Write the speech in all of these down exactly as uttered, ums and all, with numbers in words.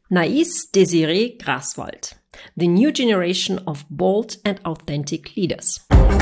Nais Desiree Graswald, the new generation of bold and authentic leaders.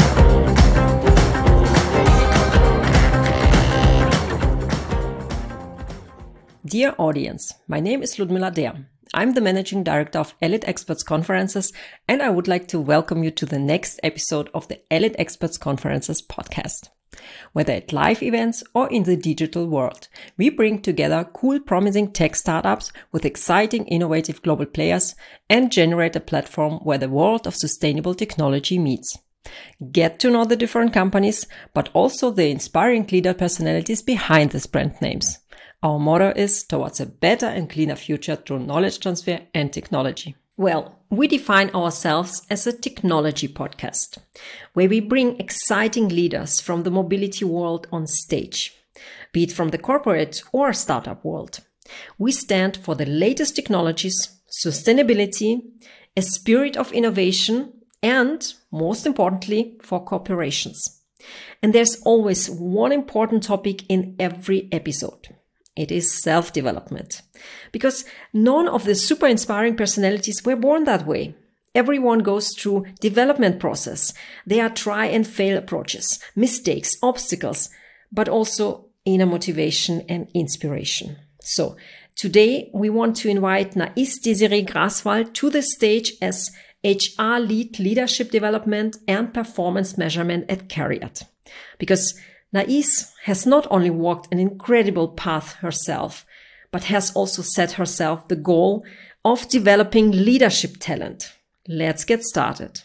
Dear audience, my name is Ludmila Der. I'm the Managing Director of Elite Experts Conferences, and I would like to welcome you to the next episode of the Elite Experts Conferences podcast. Whether at live events or in the digital world, we bring together cool, promising tech startups with exciting, innovative global players and generate a platform where the world of sustainable technology meets. Get to know the different companies, but also the inspiring leader personalities behind these brand names. Our motto is towards a better and cleaner future through knowledge transfer and technology. Well, we define ourselves as a technology podcast, where we bring exciting leaders from the mobility world on stage, be it from the corporate or startup world. We stand for the latest technologies, sustainability, a spirit of innovation, and, most importantly, for corporations. And there's always one important topic in every episode. It is self-development. Because none of the super inspiring personalities were born that way. Everyone goes through development process. There are try and fail approaches, mistakes, obstacles, but also inner motivation and inspiration. So today we want to invite Nais Desiree Graswald to the stage as H R lead leadership development and performance measurement at CARIAD. Because Nais has not only walked an incredible path herself, but has also set herself the goal of developing leadership talent. Let's get started.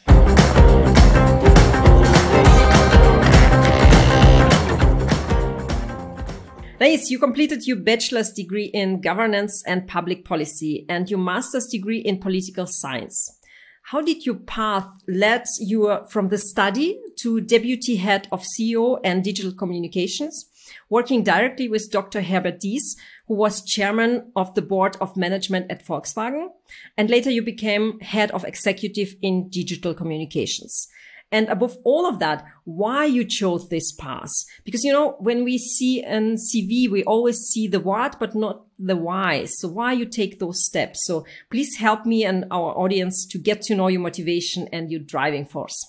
Nais, you completed your bachelor's degree in governance and public policy and your master's degree in political science. How did your path lead you from the study to deputy head of C E O and digital communications, working directly with Doctor Herbert Diess, who was chairman of the board of management at Volkswagen, and later you became head of executive in digital communications. And above all of that, why you chose this path? Because, you know, when we see a C V, we always see the what, but not the why. So why you take those steps? So please help me and our audience to get to know your motivation and your driving force.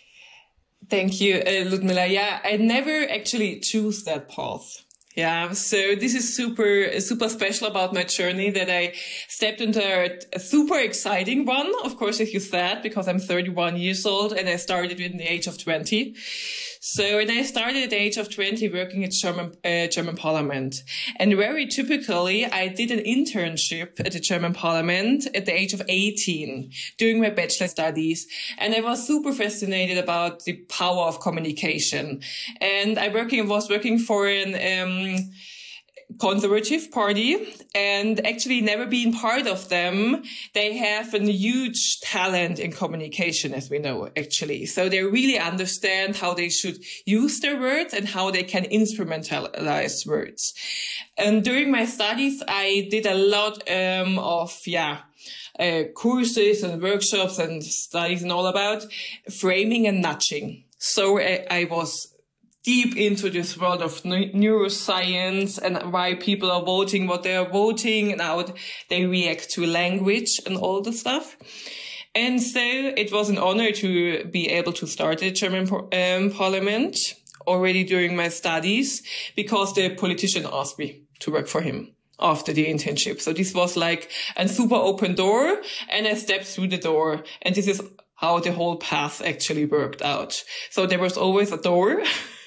Thank you, uh, Ludmila. Yeah, I never actually choose that path. Yeah, so this is super, super special about my journey that I stepped into a super exciting one, of course, as you said, because I'm thirty-one years old and I started in the age of twenty. So, and I started at the age of twenty working at German, uh, German Parliament. And very typically, I did an internship at the German Parliament at the age of eighteen during my bachelor studies. And I was super fascinated about the power of communication. And I working, was working for an, um, conservative party and actually never been part of them. They have a huge talent in communication, as we know, actually. So they really understand how they should use their words and how they can instrumentalize words. And during my studies, I did a lot um, of, yeah, uh, courses and workshops and studies and all about framing and nudging. So I, I was deep into this world of neuroscience and why people are voting what they are voting and how they react to language and all the stuff. And so it was an honor to be able to start the German um, parliament already during my studies because the politician asked me to work for him after the internship. So this was like a super open door and I stepped through the door and this is how the whole path actually worked out. So there was always a door.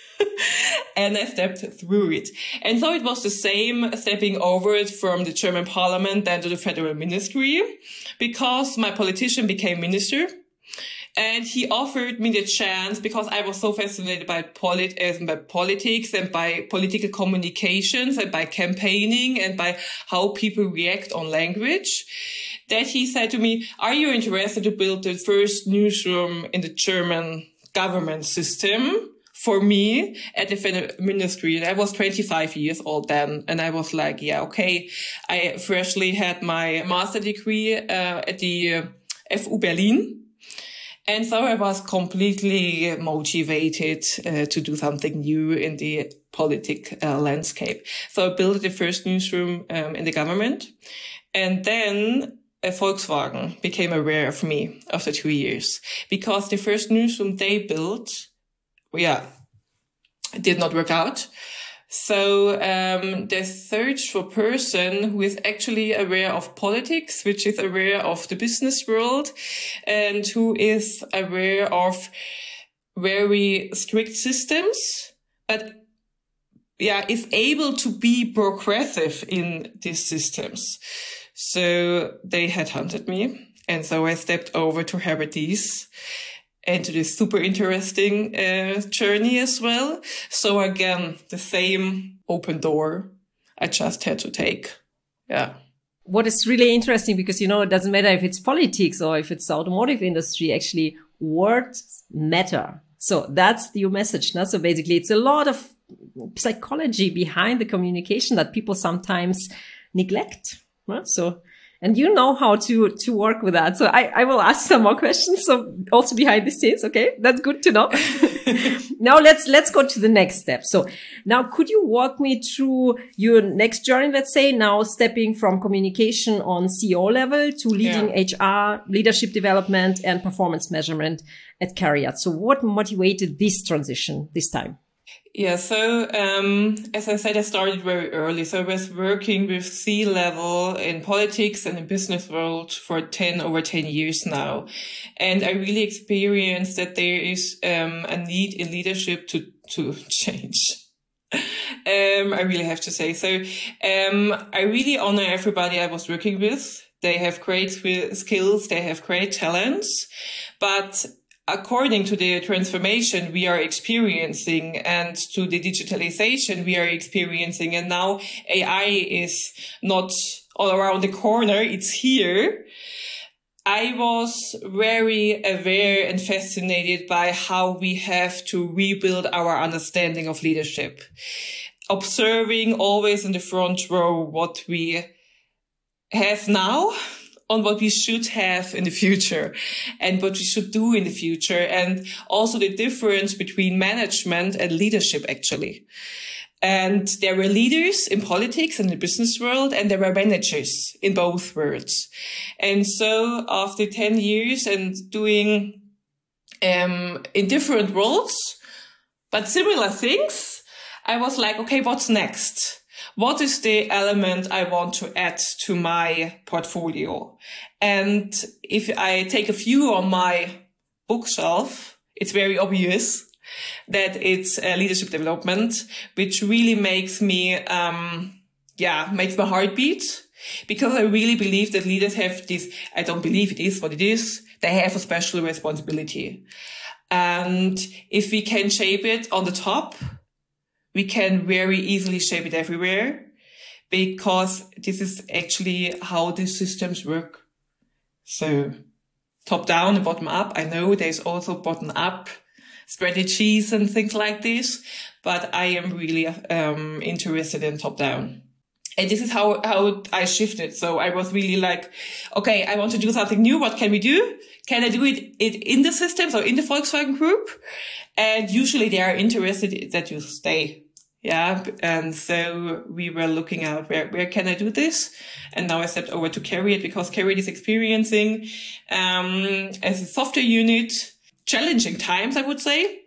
And I stepped through it. And so it was the same stepping over it from the German parliament then to the federal ministry because my politician became minister and he offered me the chance because I was so fascinated by, polit- uh, by politics and by political communications and by campaigning and by how people react on language that he said to me, are you interested to build the first newsroom in the German government system? For me at the ministry, and I was twenty-five years old then, and I was like, yeah, okay. I freshly had my master degree uh, at the uh, F U Berlin, and so I was completely motivated uh, to do something new in the politic uh, landscape. So I built the first newsroom um, in the government. And then uh, Volkswagen became aware of me after two years because the first newsroom they built, yeah, did not work out. So um, they searched for a person who is actually aware of politics, which is aware of the business world, and who is aware of very strict systems, but yeah, is able to be progressive in these systems. So they headhunted me, and so I stepped over to Herbert Diess into this super interesting uh, journey as well. So again, the same open door I just had to take. Yeah. What is really interesting, because, you know, it doesn't matter if it's politics or if it's the automotive industry, actually words matter. So that's your message. Now, so basically it's a lot of psychology behind the communication that people sometimes neglect. Right? So, and you know how to, to work with that. So I, I will ask some more questions. So also behind the scenes. Okay. That's good to know. Now let's, let's go to the next step. So now could you walk me through your next journey? Let's say now stepping from communication on C E O level to leading yeah. H R, leadership development and performance measurement at CARIAD. So what motivated this transition this time? Yeah, so um, as I said, I started very early. So I was working with C-level in politics and in business world for ten over ten years now. And I really experienced that there is um, a need in leadership to, to change. um, I really have to say. So um, I really honor everybody I was working with. They have great skills. They have great talents. But according to the transformation we are experiencing and to the digitalization we are experiencing, and now A I is not all around the corner, it's here. I was very aware and fascinated by how we have to rebuild our understanding of leadership, observing always in the front row what we have now, on what we should have in the future and what we should do in the future. And also the difference between management and leadership, actually. And there were leaders in politics and the business world, and there were managers in both worlds. And so after ten years and doing, um, in different roles, but similar things, I was like, okay, what's next? What is the element I want to add to my portfolio? And if I take a view on my bookshelf, it's very obvious that it's uh, leadership development, which really makes me, um, yeah, makes my heart beat, because I really believe that leaders have this, I don't believe it is what it is, they have a special responsibility. And if we can shape it on the top, we can very easily shape it everywhere, because this is actually how these systems work. So top down and bottom up. I know there's also bottom up strategies and things like this, but I am really um, interested in top down. And this is how, how I shifted. So I was really like, okay, I want to do something new. What can we do? Can I do it, it in the systems or in the Volkswagen Group? And usually they are interested that you stay. Yeah. And so we were looking at where, where can I do this? And now I stepped over to CARIAD, because CARIAD is experiencing, um, as a software unit, challenging times, I would say.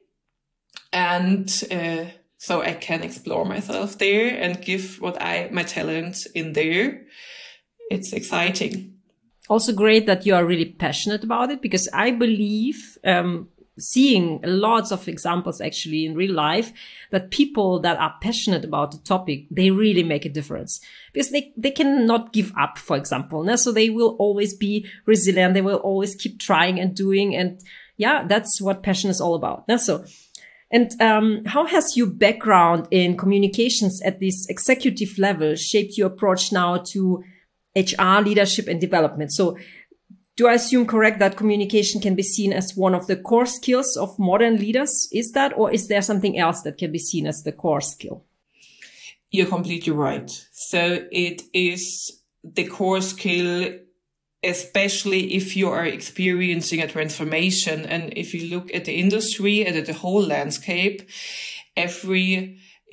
And, uh, so I can explore myself there and give what I, my talent in there. It's exciting. Also great that you are really passionate about it, because I believe, um, seeing lots of examples actually in real life, that people that are passionate about the topic, they really make a difference, because they, they cannot give up, for example. No? So they will always be resilient. They will always keep trying and doing. And yeah, that's what passion is all about. No? So, and um, how has your background in communications at this executive level shaped your approach now to H R, leadership and development? So do I assume correct that communication can be seen as one of the core skills of modern leaders? Is that, or is there something else that can be seen as the core skill? You're completely right. So it is the core skill, especially if you are experiencing a transformation. And if you look at the industry and at the whole landscape, every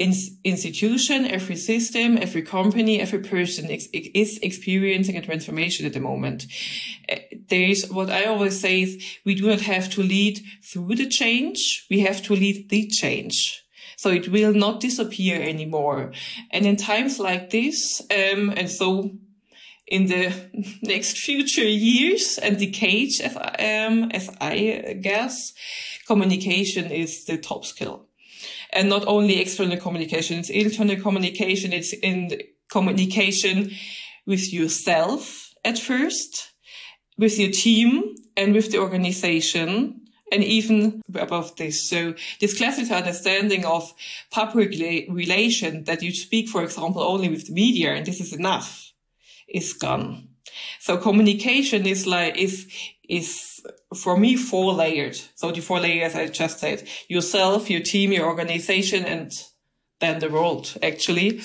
ins- institution, every system, every company, every person ex- is experiencing a transformation at the moment. There is, what I always say is, we do not have to lead through the change. We have to lead the change. So it will not disappear anymore. And in times like this, um, and so in the next future years and decades, as, um, as I guess, communication is the top skill. And not only external communication, it's internal communication, it's in communication with yourself at first, with your team and with the organization, and even above this. So this classical understanding of public relation that you speak, for example, only with the media, and this is enough, is gone. So communication is like, is, is for me four layered. So the four layers I just said, yourself, your team, your organization, and then the world actually.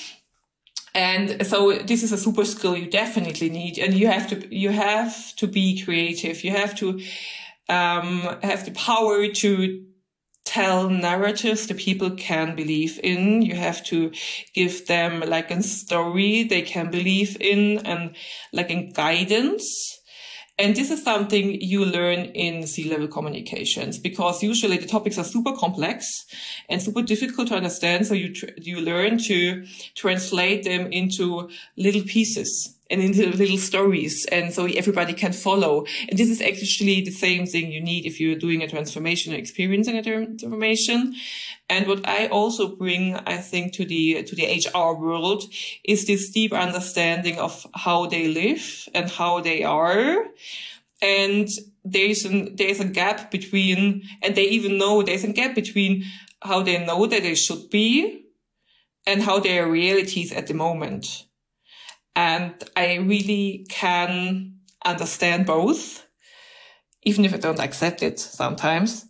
And so this is a super skill you definitely need. And you have to, you have to be creative. You have to, um, have the power to tell narratives that people can believe in. You have to give them like a story they can believe in and like a guidance. And this is something you learn in C-level communications, because usually the topics are super complex and super difficult to understand. So you tr- you learn to translate them into little pieces and into little stories. And so everybody can follow. And this is actually the same thing you need if you're doing a transformation or experiencing a transformation. And what I also bring, I think, to the, to the H R world is this deep understanding of how they live and how they are. And there's an, there's a gap between, and they even know there's a gap between how they know that they should be and how their realities at the moment. And I really can understand both, even if I don't accept it sometimes.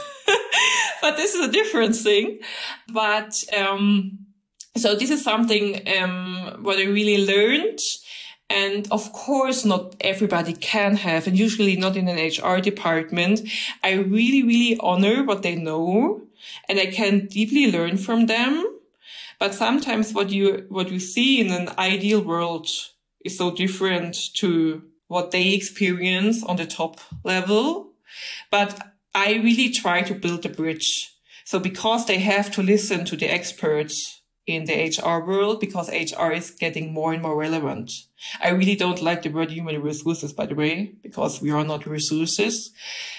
But this is a different thing. But, um, so this is something, um, what I really learned. And of course, not everybody can have, and usually not in an H R department. I really, really honor what they know, and I can deeply learn from them. But sometimes what you, what you see in an ideal world is so different to what they experience on the top level. But I really try to build a bridge. So because they have to listen to the experts in the H R world, because H R is getting more and more relevant. I really don't like the word human resources, by the way, because we are not resources.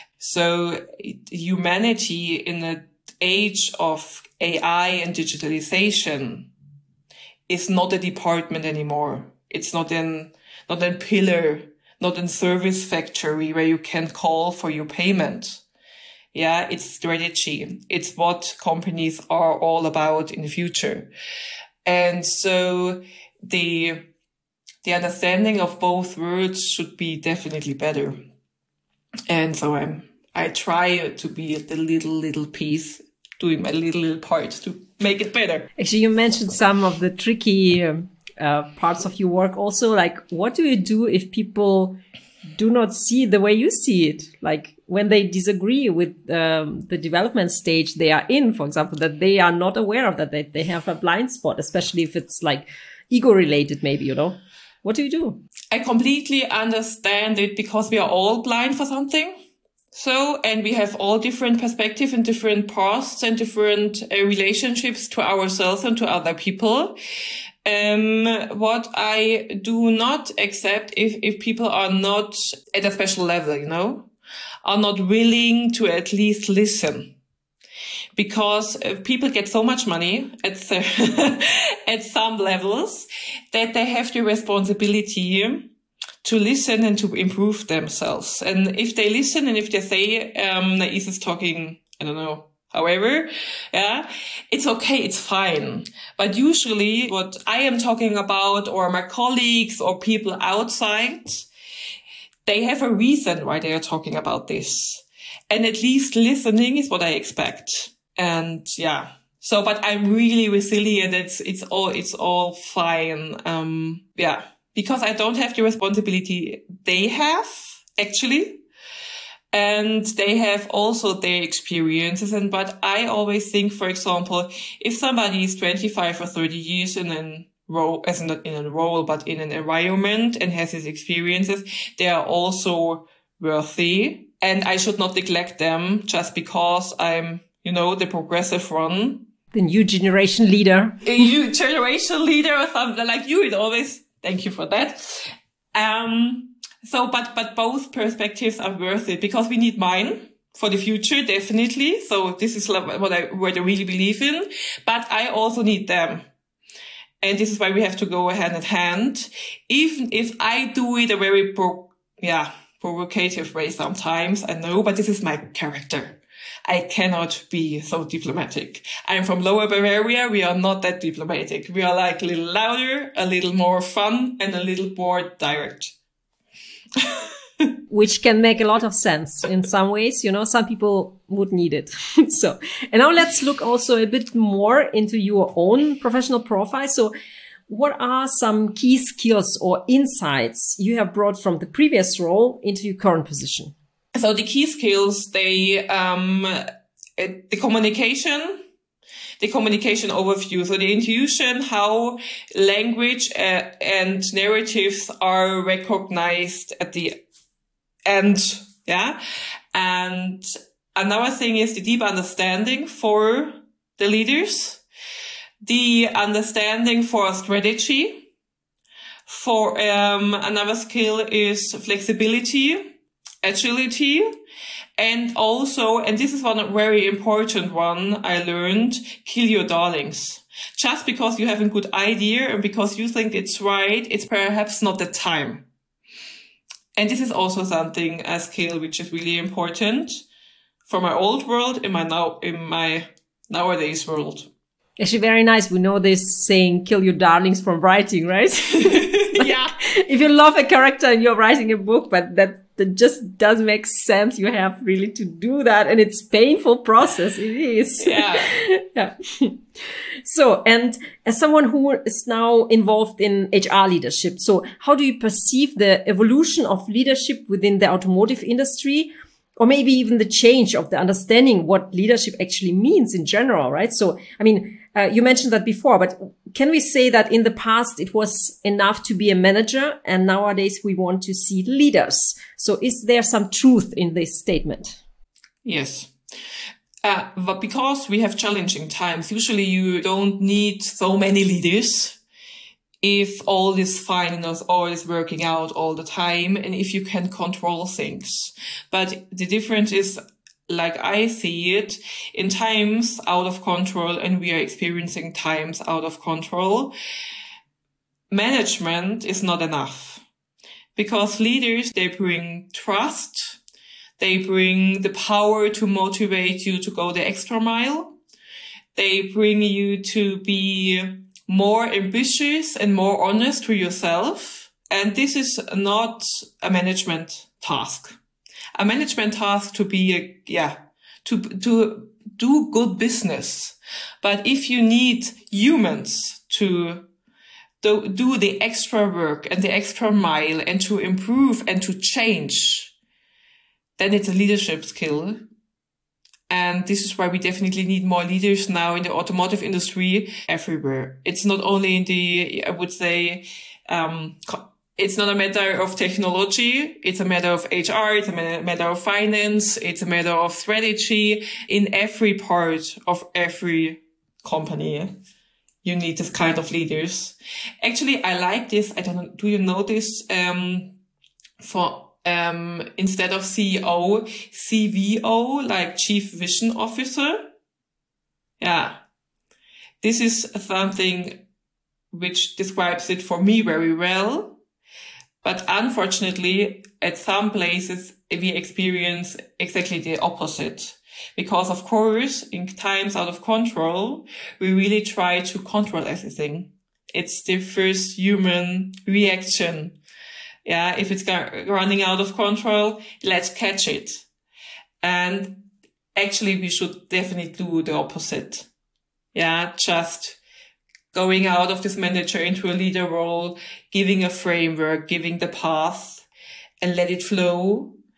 So humanity in an age of A I and digitalization is not a department anymore. It's not in, not a pillar, not a service factory where you can call for your payment. Yeah, it's strategy. It's what companies are all about in the future. And so the, the understanding of both worlds should be definitely better. And so I'm, I try to be the little, little piece, doing my little, little part to make it better. Actually, you mentioned some of the tricky um, uh, parts of your work also. Like, what do you do if people do not see the way you see it? Like when they disagree with um, the development stage they are in, for example, that they are not aware of that, they, they have a blind spot, especially if it's like ego related, maybe, you know, what do you do? I completely understand it, because we are all blind for something. So, and we have all different perspectives and different paths and different uh, relationships to ourselves and to other people. Um, what I do not accept if, if people are not at a special level, you know, are not willing to at least listen. Because people get so much money at, the, at some levels that they have the responsibility to listen and to improve themselves. And if they listen and if they say, um, Nais is talking, I don't know, however, yeah, it's okay, it's fine. But usually what I am talking about, or my colleagues or people outside, they have a reason why they are talking about this. And at least listening is what I expect. And yeah, so, but I'm really resilient. It's, it's all, it's all fine. Um, yeah, because I don't have the responsibility they have, actually. And they have also their experiences. And, but I always think, for example, if somebody is twenty-five or thirty years in a role, as not in a role, but in an environment and has his experiences, they are also worthy. And I should not neglect them just because I'm, you know, the progressive one. The new generation leader. A new generation leader or something like you. It always, thank you for that. Um, So, but, but both perspectives are worth it because we need mine for the future, definitely. So this is what I, what I really believe in, but I also need them. And this is why we have to go hand in hand. Even if I do it a very pro, yeah, provocative way sometimes, I know, but this is my character. I cannot be so diplomatic. I'm from Lower Bavaria. We are not that diplomatic. We are like a little louder, a little more fun, and a little more direct. Which can make a lot of sense in some ways. You know, some people would need it. So, and now let's look also a bit more into your own professional profile. So what are some key skills or insights you have brought from the previous role into your current position? So the key skills, they, um, the communication, the communication overview. So the intuition, how language uh, and narratives are recognized at the end. Yeah. And another thing is the deep understanding for the leaders, the understanding for strategy. For, um, another skill is flexibility, agility. And also, and this is one very important one I learned, kill your darlings. Just because you have a good idea and because you think it's right, it's perhaps not the time. And this is also something, a skill which is really important for my old world, in my now, in my nowadays world. Actually, very nice. We know this saying, kill your darlings from writing, right? Yeah. If you love a character and you're writing a book, but that, that just doesn't make sense. You have really to do that. And it's a painful process. It is. Yeah. Yeah. So, and as someone who is now involved in H R leadership, so how do you perceive the evolution of leadership within the automotive industry? Or maybe even the change of the understanding what leadership actually means in general, right? So, I mean, uh, you mentioned that before, but can we say that in the past it was enough to be a manager and nowadays we want to see leaders? So is there some truth in this statement? Yes. Uh, but because we have challenging times, usually you don't need so many leaders if all is fine and all is working out all the time, and if you can control things. But the difference is, like I see it, in times out of control, and we are experiencing times out of control, management is not enough. Because leaders, they bring trust, they bring the power to motivate you to go the extra mile, they bring you to be more ambitious and more honest to yourself. And this is not a management task. A management task to be, a, yeah, to, to do good business. But if you need humans to do, do the extra work and the extra mile and to improve and to change, then it's a leadership skill. And this is why we definitely need more leaders now in the automotive industry everywhere. It's not only in the, I would say, um, it's not a matter of technology. It's a matter of H R. It's a matter of finance. It's a matter of strategy. In every part of every company, you need this kind of leaders. Actually, I like this. I don't know. Do you know this? Um, for Um, instead of C E O, C V O, like Chief Vision Officer. Yeah. This is something which describes it for me very well. But unfortunately, at some places, we experience exactly the opposite. Because of course, in times out of control, we really try to control everything. It's the first human reaction. Yeah, if it's running out of control, let's catch it. And actually, we should definitely do the opposite. Yeah, just going out of this manager into a leader role, giving a framework, giving the path, and let it flow.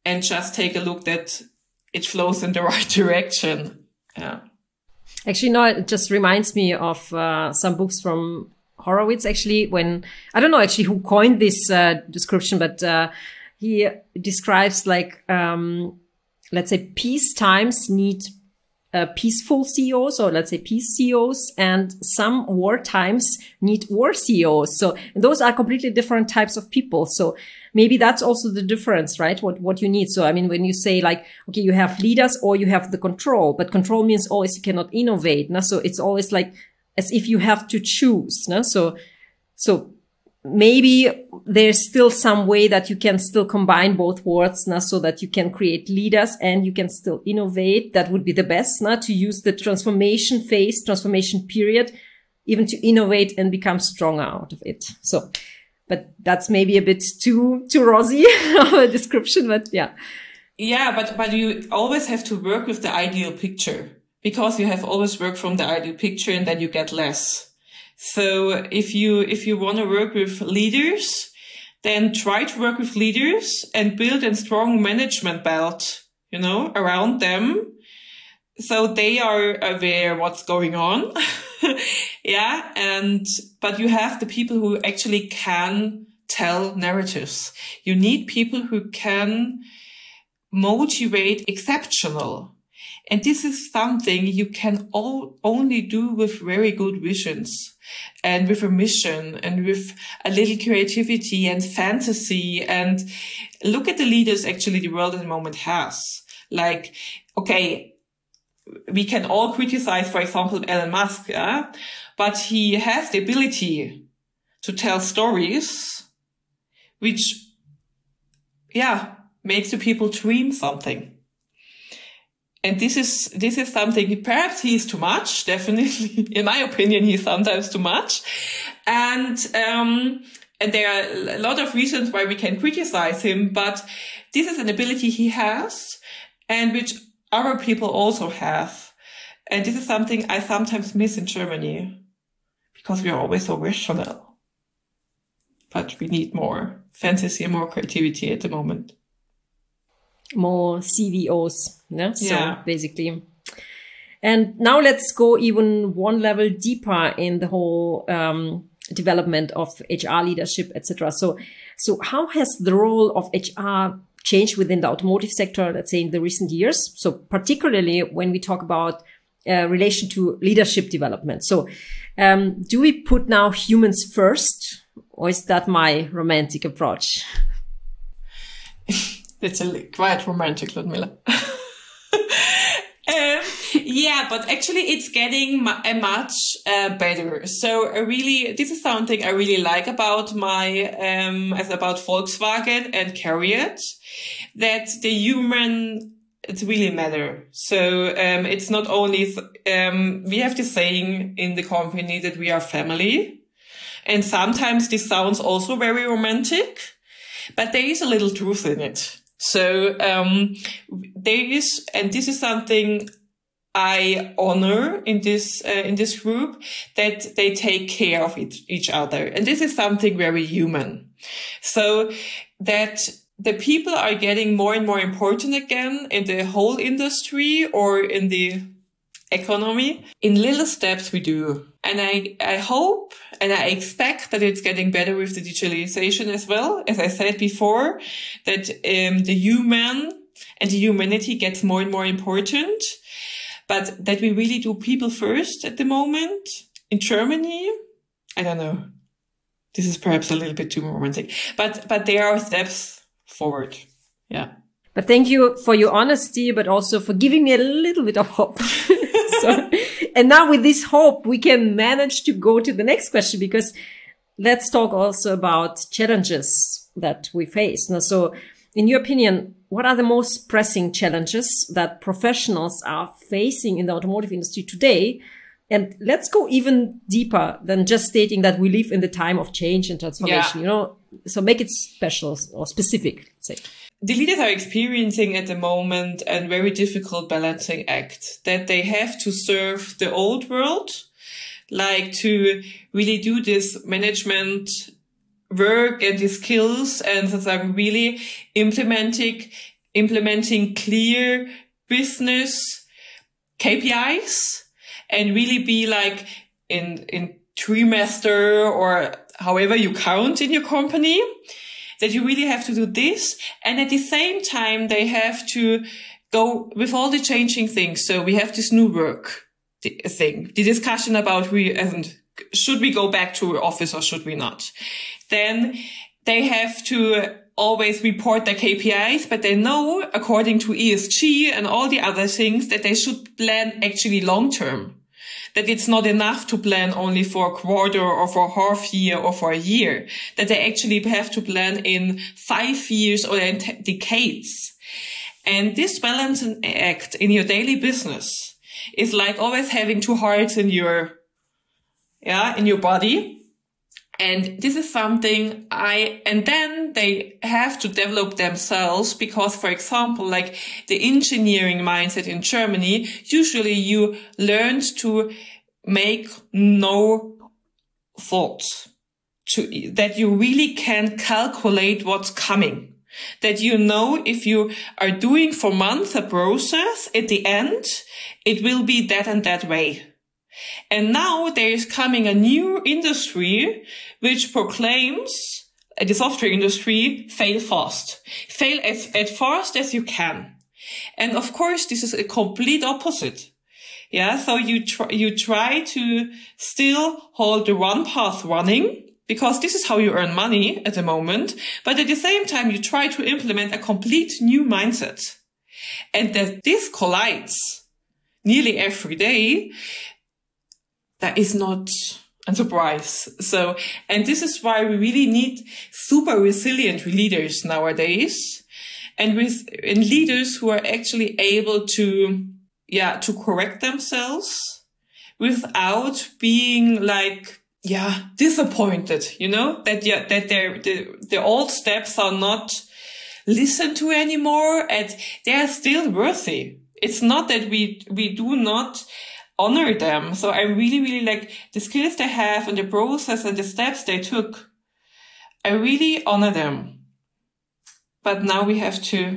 and just take a look that it flows in the right direction. Yeah. Actually, no, it just reminds me of uh, some books from Horowitz, actually, when, I don't know actually who coined this uh, description, but uh, he describes like, um, let's say peace times need uh, peaceful C E Os, or let's say peace C E Os, and some war times need war C E Os. So those are completely different types of people. So maybe that's also the difference, right? What, what you need. So, I mean, when you say like, okay, you have leaders or you have the control, but control means always you cannot innovate. No? So it's always like as if you have to choose. No? So, so maybe there's still some way that you can still combine both words, no? So that you can create leaders and you can still innovate. That would be the best, no? To use the transformation phase, transformation period, even to innovate and become stronger out of it. So, but that's maybe a bit too, too rosy of a description, but yeah. Yeah, but, but you always have to work with the ideal picture, because you have always worked from the ideal picture and then you get less. So if you, if you want to work with leaders, then try to work with leaders and build a strong management belt, you know, around them. So they are aware what's going on. Yeah. And, but you have the people who actually can tell narratives. You need people who can motivate exceptional. And this is something you can all, only do with very good visions and with a mission and with a little creativity and fantasy. And look at the leaders actually the world at the moment has. Like, okay, we can all criticize, for example, Elon Musk, yeah? But he has the ability to tell stories which, yeah, makes the people dream something. And this is, this is something, perhaps he's too much, definitely. In my opinion, he's sometimes too much. And, um, and there are a lot of reasons why we can criticize him, but this is an ability he has and which other people also have. And this is something I sometimes miss in Germany because we are always so rational. But we need more fantasy and more creativity at the moment. More C V Os. Yeah? So yeah. basically. And now let's go even one level deeper in the whole um, development of H R leadership, et cetera. So, so how has the role of H R changed within the automotive sector, let's say in the recent years? So particularly when we talk about uh, relation to leadership development. So um, do we put now humans first, or is that my romantic approach? It's a quite romantic, Ludmila. um, yeah, but actually it's getting mu- a much uh, better. So uh, really, this is something I really like about my, um, as about Volkswagen and CARIAD, that the human, it really matter. So um, it's not only, um, we have the saying in the company that we are family. And sometimes this sounds also very romantic, but there is a little truth in it. So, um, there is, and this is something I honor in this, uh, in this group, that they take care of it, each other. And this is something very human. So that the people are getting more and more important again in the whole industry or in the economy. In little steps we do. And I, I hope and I expect that it's getting better with the digitalization as well. As I said before, that um, the human and the humanity gets more and more important, but that we really do people first at the moment. In Germany, I don't know. This is perhaps a little bit too romantic, but, but there are steps forward. Yeah. But thank you for your honesty, but also for giving me a little bit of hope. So, and now with this hope, we can manage to go to the next question, because let's talk also about challenges that we face. Now, so in your opinion, what are the most pressing challenges that professionals are facing in the automotive industry today? And let's go even deeper than just stating that we live in the time of change and transformation, yeah. You know, so make it special or specific, let's say. The leaders are experiencing at the moment a very difficult balancing act, that they have to serve the old world, like to really do this management work and the skills and so really implementing implementing clear business K P Is and really be like in, in trimester or however you count in your company, that you really have to do this. And at the same time, they have to go with all the changing things. So we have this new work thing, the discussion about we, and should we go back to office or should we not? Then they have to always report their K P Is, but they know, according to E S G and all the other things, that they should plan actually long term. That it's not enough to plan only for a quarter or for a half year or for a year. That they actually have to plan in five years or in t- decades. And this balancing act in your daily business is like always having two hearts in your, yeah, in your body. And this is something I, and then they have to develop themselves because, for example, like the engineering mindset in Germany, usually you learned to make no thoughts, to, that you really can calculate what's coming. That you know if you are doing for months a process, at the end, it will be that and that way. And now there is coming a new industry which proclaims, uh, the software industry, fail fast. Fail as, as fast as you can. And of course, this is a complete opposite. Yeah, so you try, you try to still hold the one path running because this is how you earn money at the moment. But at the same time, you try to implement a complete new mindset. And that this collides nearly every day, that is not a surprise. So, and this is why we really need super resilient leaders nowadays, and with and leaders who are actually able to, yeah, to correct themselves without being like, yeah, disappointed. You know that yeah, that their the, the old steps are not listened to anymore, and they are still worthy. It's not that we we do not honor them. So I really, really like the skills they have and the process and the steps they took. I really honor them. But now we have to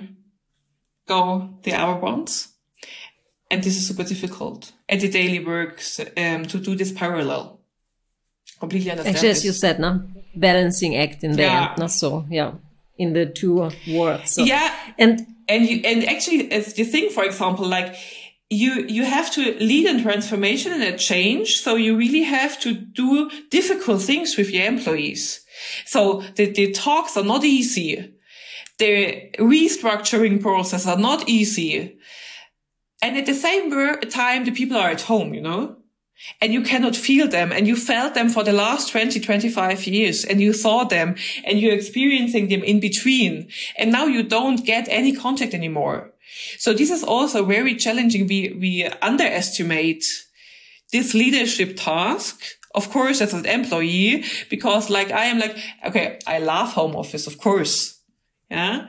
go the other ones. And this is super difficult at the daily works um, to do this parallel. Completely understand. Actually, as this. you said, no? Balancing act in the yeah. end. No? So, yeah, in the two words. So. Yeah. And, and, you, and actually, as the thing, for example, like, You, you have to lead in transformation and a change. So you really have to do difficult things with your employees. So the, the talks are not easy. The restructuring process are not easy. And at the same time, the people are at home, you know, and you cannot feel them, and you felt them for the last twenty, twenty-five years, and you saw them and you're experiencing them in between. And now you don't get any contact anymore. So this is also very challenging. We, we underestimate this leadership task, of course, as an employee, because like I am like, okay, I love home office, of course. Yeah.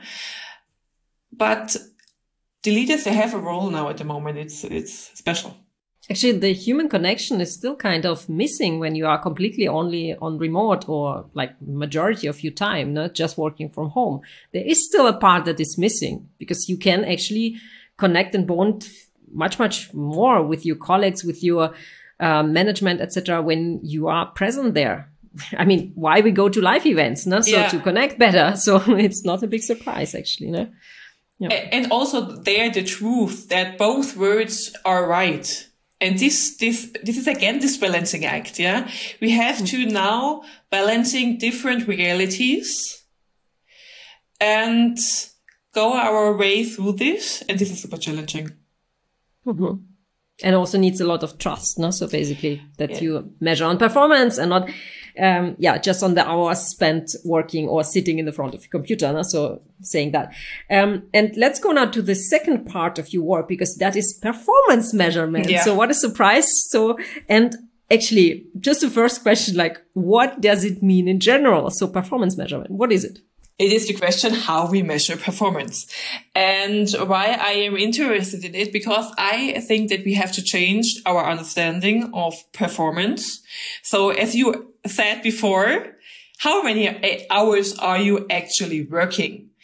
But the leaders, they have a role now at the moment. It's, it's special. Actually, the human connection is still kind of missing when you are completely only on remote or like majority of your time, not just working from home. There is still a part that is missing because you can actually connect and bond much, much more with your colleagues, with your uh, management, et cetera, when you are present there. I mean, why we go to live events, no? So yeah. To connect better. So it's not a big surprise, actually, no? Yeah. And also there, the truth that both words are right. And this, this, this is again this balancing act, yeah? We have to now balancing different realities and go our way through this. And this is super challenging. Mm-hmm. And also needs a lot of trust, no? So basically that yeah. you measure on performance and not, um, yeah, just on the hours spent working or sitting in the front of your computer, no? So saying that. Um, and let's go now to the second part of your work, because that is performance measurement. Yeah. So what a surprise. So, and actually just the first question, like, what does it mean in general? So performance measurement, what is it? It is the question how we measure performance, and why I am interested in it, because I think that we have to change our understanding of performance. So as you said before, how many hours are you actually working?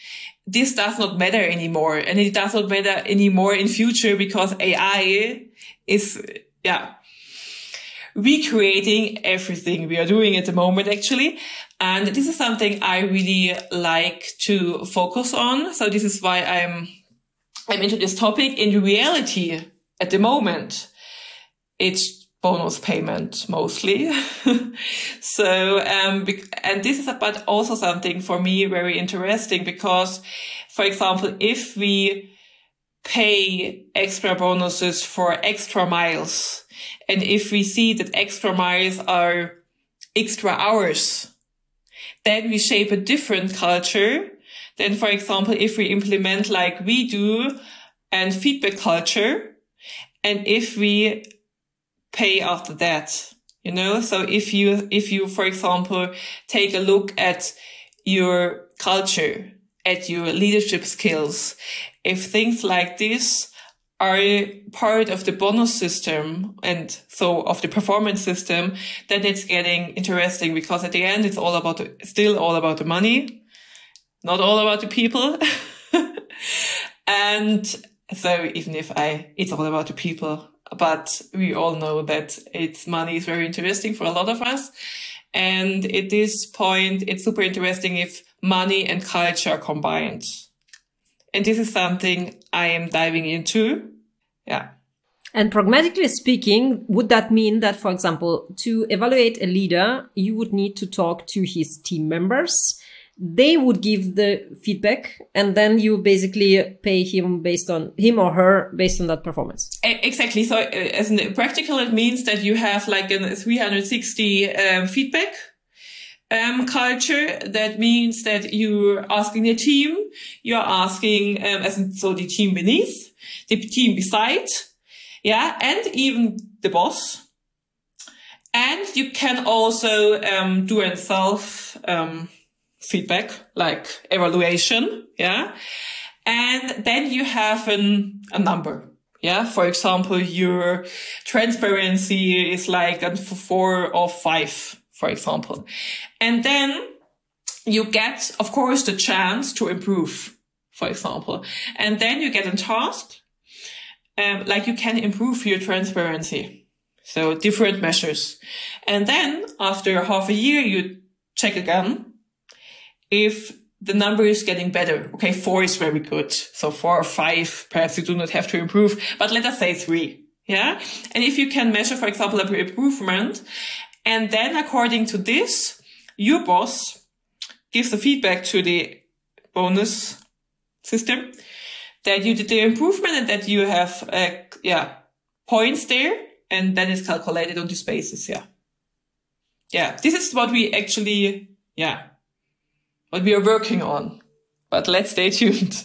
this does not matter anymore. And it does not matter anymore in future because A I is, yeah, recreating everything we are doing at the moment, actually. And this is something I really like to focus on. So this is why I'm, I'm into this topic. In reality, at the moment, it's bonus payment mostly. so, um, and this is but also something for me very interesting because, for example, if we pay extra bonuses for extra miles, and if we see that extra miles are extra hours, then we shape a different culture than, for example, if we implement like we do and feedback culture, and if we pay after that, you know? So if you, if you, for example, take a look at your culture, at your leadership skills, if things like this are part of the bonus system and so of the performance system, then it's getting interesting because at the end, it's all about, the, still all about the money, not all about the people. And so even if I, it's all about the people, but we all know that it's money is very interesting for a lot of us. And at this point, it's super interesting if money and culture are combined. And this is something I am diving into. Yeah. And pragmatically speaking, would that mean that, for example, to evaluate a leader, you would need to talk to his team members? They would give the feedback and then you basically pay him based on him or her based on that performance. Exactly. So uh, as in practical, it means that you have like a three hundred sixty um, feedback um, culture. That means that you're asking the team, you're asking, um, as in, so the team beneath, the team beside, yeah, and even the boss. And you can also um, do a self um feedback, like evaluation, yeah. And then you have an, a number, yeah. For example, your transparency is like a four or five, for example. And then you get, of course, the chance to improve, for example. And then you get a task, um, like you can improve your transparency. So different measures. And then after half a year, you check again if the number is getting better. Okay, four is very good. So four or five, perhaps you do not have to improve, but let us say three. Yeah. And if you can measure, for example, an improvement, and then according to this, your boss gives the feedback to the bonus system that you did the improvement and that you have, uh, yeah, points there, and then it's calculated on this basis. Yeah. Yeah. This is what we actually, yeah. what we are working on, but let's stay tuned.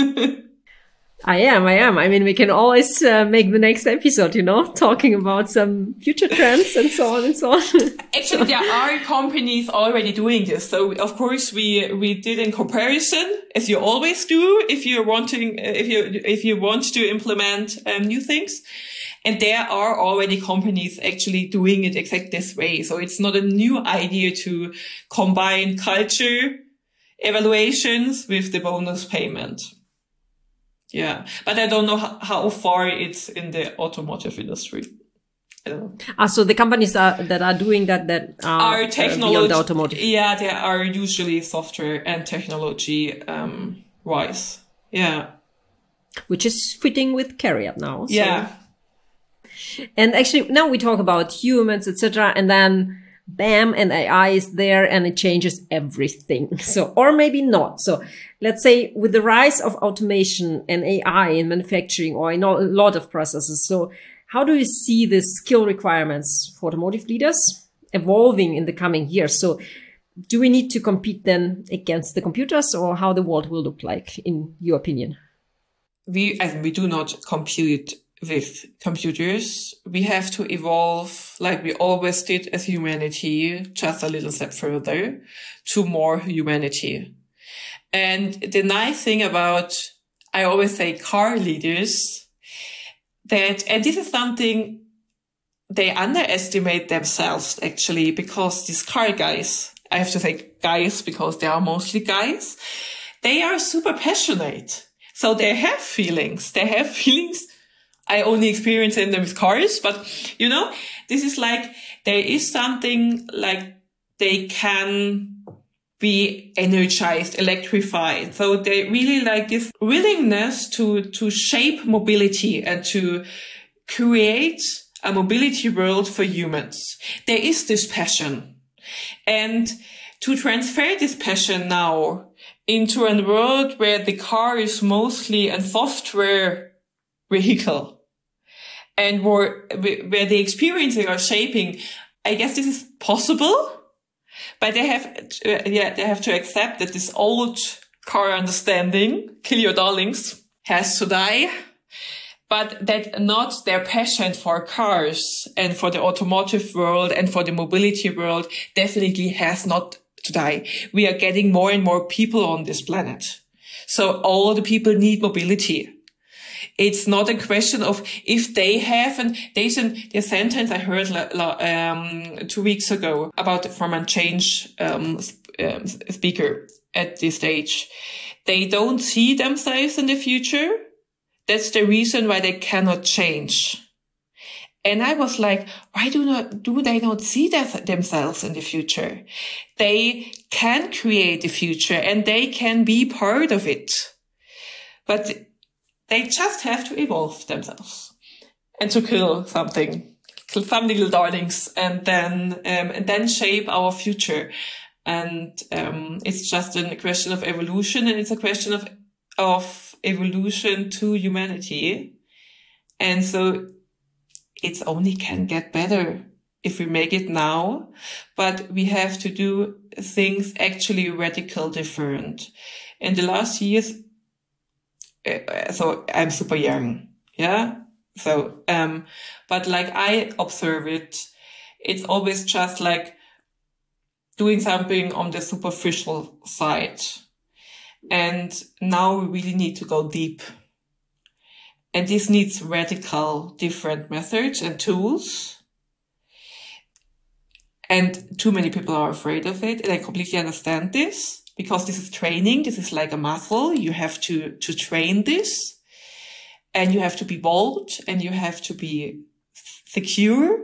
I am, I am. I mean, we can always uh, make the next episode, you know, talking about some future trends and so on and so on. Actually, there are companies already doing this. So of course we, we did in comparison, as you always do, if you're wanting, if you, if you want to implement um, new things. And there are already companies actually doing it exactly this way. So it's not a new idea to combine culture evaluations with the bonus payment. Yeah. But I don't know how, how far it's in the automotive industry. I don't know. Ah, so the companies are, that are doing that, that are, are technology, uh, beyond automotive. Yeah, they are usually software and technology, um, wise. Yeah. Which is fitting with CARIAD now. So. Yeah. And actually now we talk about humans, et cetera. And then bam, and A I is there and it changes everything. So, or maybe not. So let's say with the rise of automation and A I in manufacturing or in a lot of processes. So how do you see the skill requirements for automotive leaders evolving in the coming years? So do we need to compete then against the computers, or how the world will look like in your opinion? We, I we do not compute with computers. We have to evolve like we always did as humanity, just a little step further to more humanity. And the nice thing about, I always say, car leaders, that, and this is something they underestimate themselves actually, because these car guys, I have to say guys because they are mostly guys, they are super passionate. So they have feelings. They have feelings. I only experience them with cars, but you know, this is like, there is something like they can be energized, electrified. So they really like this willingness to, to shape mobility and to create a mobility world for humans. There is this passion. And to transfer this passion now into a world where the car is mostly a software vehicle and where, where the experiences are shaping, I guess this is possible. But they have, uh, yeah, they have to accept that this old car understanding, kill your darlings, has to die. But that not their passion for cars and for the automotive world and for the mobility world definitely has not to die. We are getting more and more people on this planet. So all the people need mobility. It's not a question of if they have, and there's a sentence I heard um, two weeks ago about from a change um, um, speaker at this stage. They don't see themselves in the future. That's the reason why they cannot change. And I was like, why do not do they not see that themselves in the future? They can create the future and they can be part of it. But they just have to evolve themselves and to kill something, kill some little darlings, and then um, and then shape our future. And um, it's just a question of evolution, and it's a question of of evolution to humanity. And so it only can get better if we make it now, but we have to do things actually radical different. In the last years, uh, so I'm super young, yeah? So, um, but like I observe it, it's always just like doing something on the superficial side. And now we really need to go deep. And this needs radical different methods and tools. And too many people are afraid of it. And I completely understand this because this is training. This is like a muscle. You have to, to train this, and you have to be bold and you have to be secure.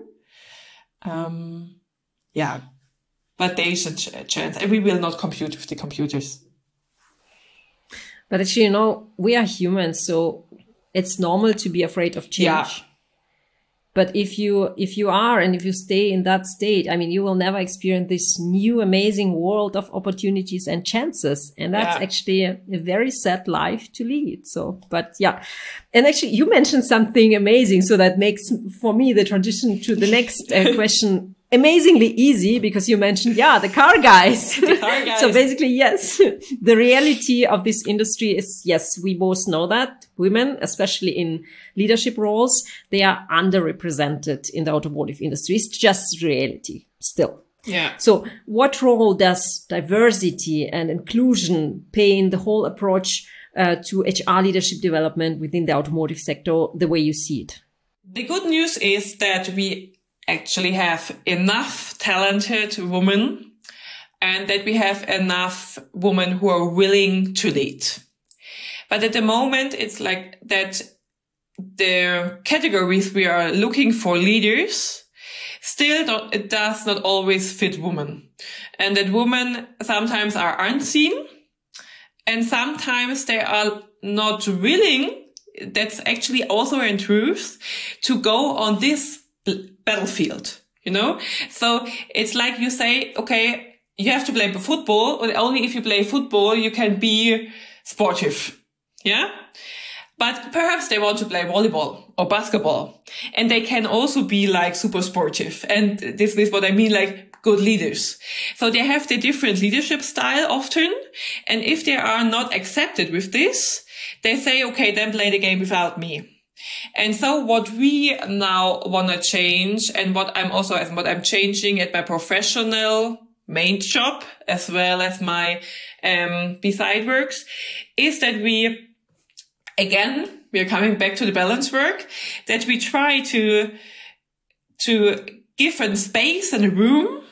Um, yeah, but there is a ch- chance, and we will not compete with the computers. But actually, you know, we are humans, so it's normal to be afraid of change. Yeah. But if you, if you are, and if you stay in that state, I mean, you will never experience this new amazing world of opportunities and chances. And that's yeah. actually a, a very sad life to lead. So, but yeah. And actually, you mentioned something amazing. So that makes for me the transition to the next uh, question amazingly easy, because you mentioned, yeah, the car guys. The car guys. So basically, yes, the reality of this industry is, yes, we both know that women, especially in leadership roles, they are underrepresented in the automotive industry. It's just reality still. Yeah. So what role does diversity and inclusion play in the whole approach uh, to H R leadership development within the automotive sector, the way you see it? The good news is that we actually have enough talented women, and that we have enough women who are willing to lead. But at the moment, it's like that the categories we are looking for leaders still don't, it does not always fit women. And that women sometimes are unseen, and sometimes they are not willing, that's actually also in truth, to go on this battlefield, you know? So it's like you say, okay, you have to play football, and only if you play football, you can be sportive. Yeah? But perhaps they want to play volleyball or basketball, and they can also be like super sportive. And this is what I mean, like good leaders. So they have the different leadership style often. And if they are not accepted with this, they say, okay, then play the game without me. And so what we now want to change, and what I'm also, what I'm changing at my professional main job, as well as my, um, beside works, is that we, again, we are coming back to the balance work, that we try to, to give a space and a room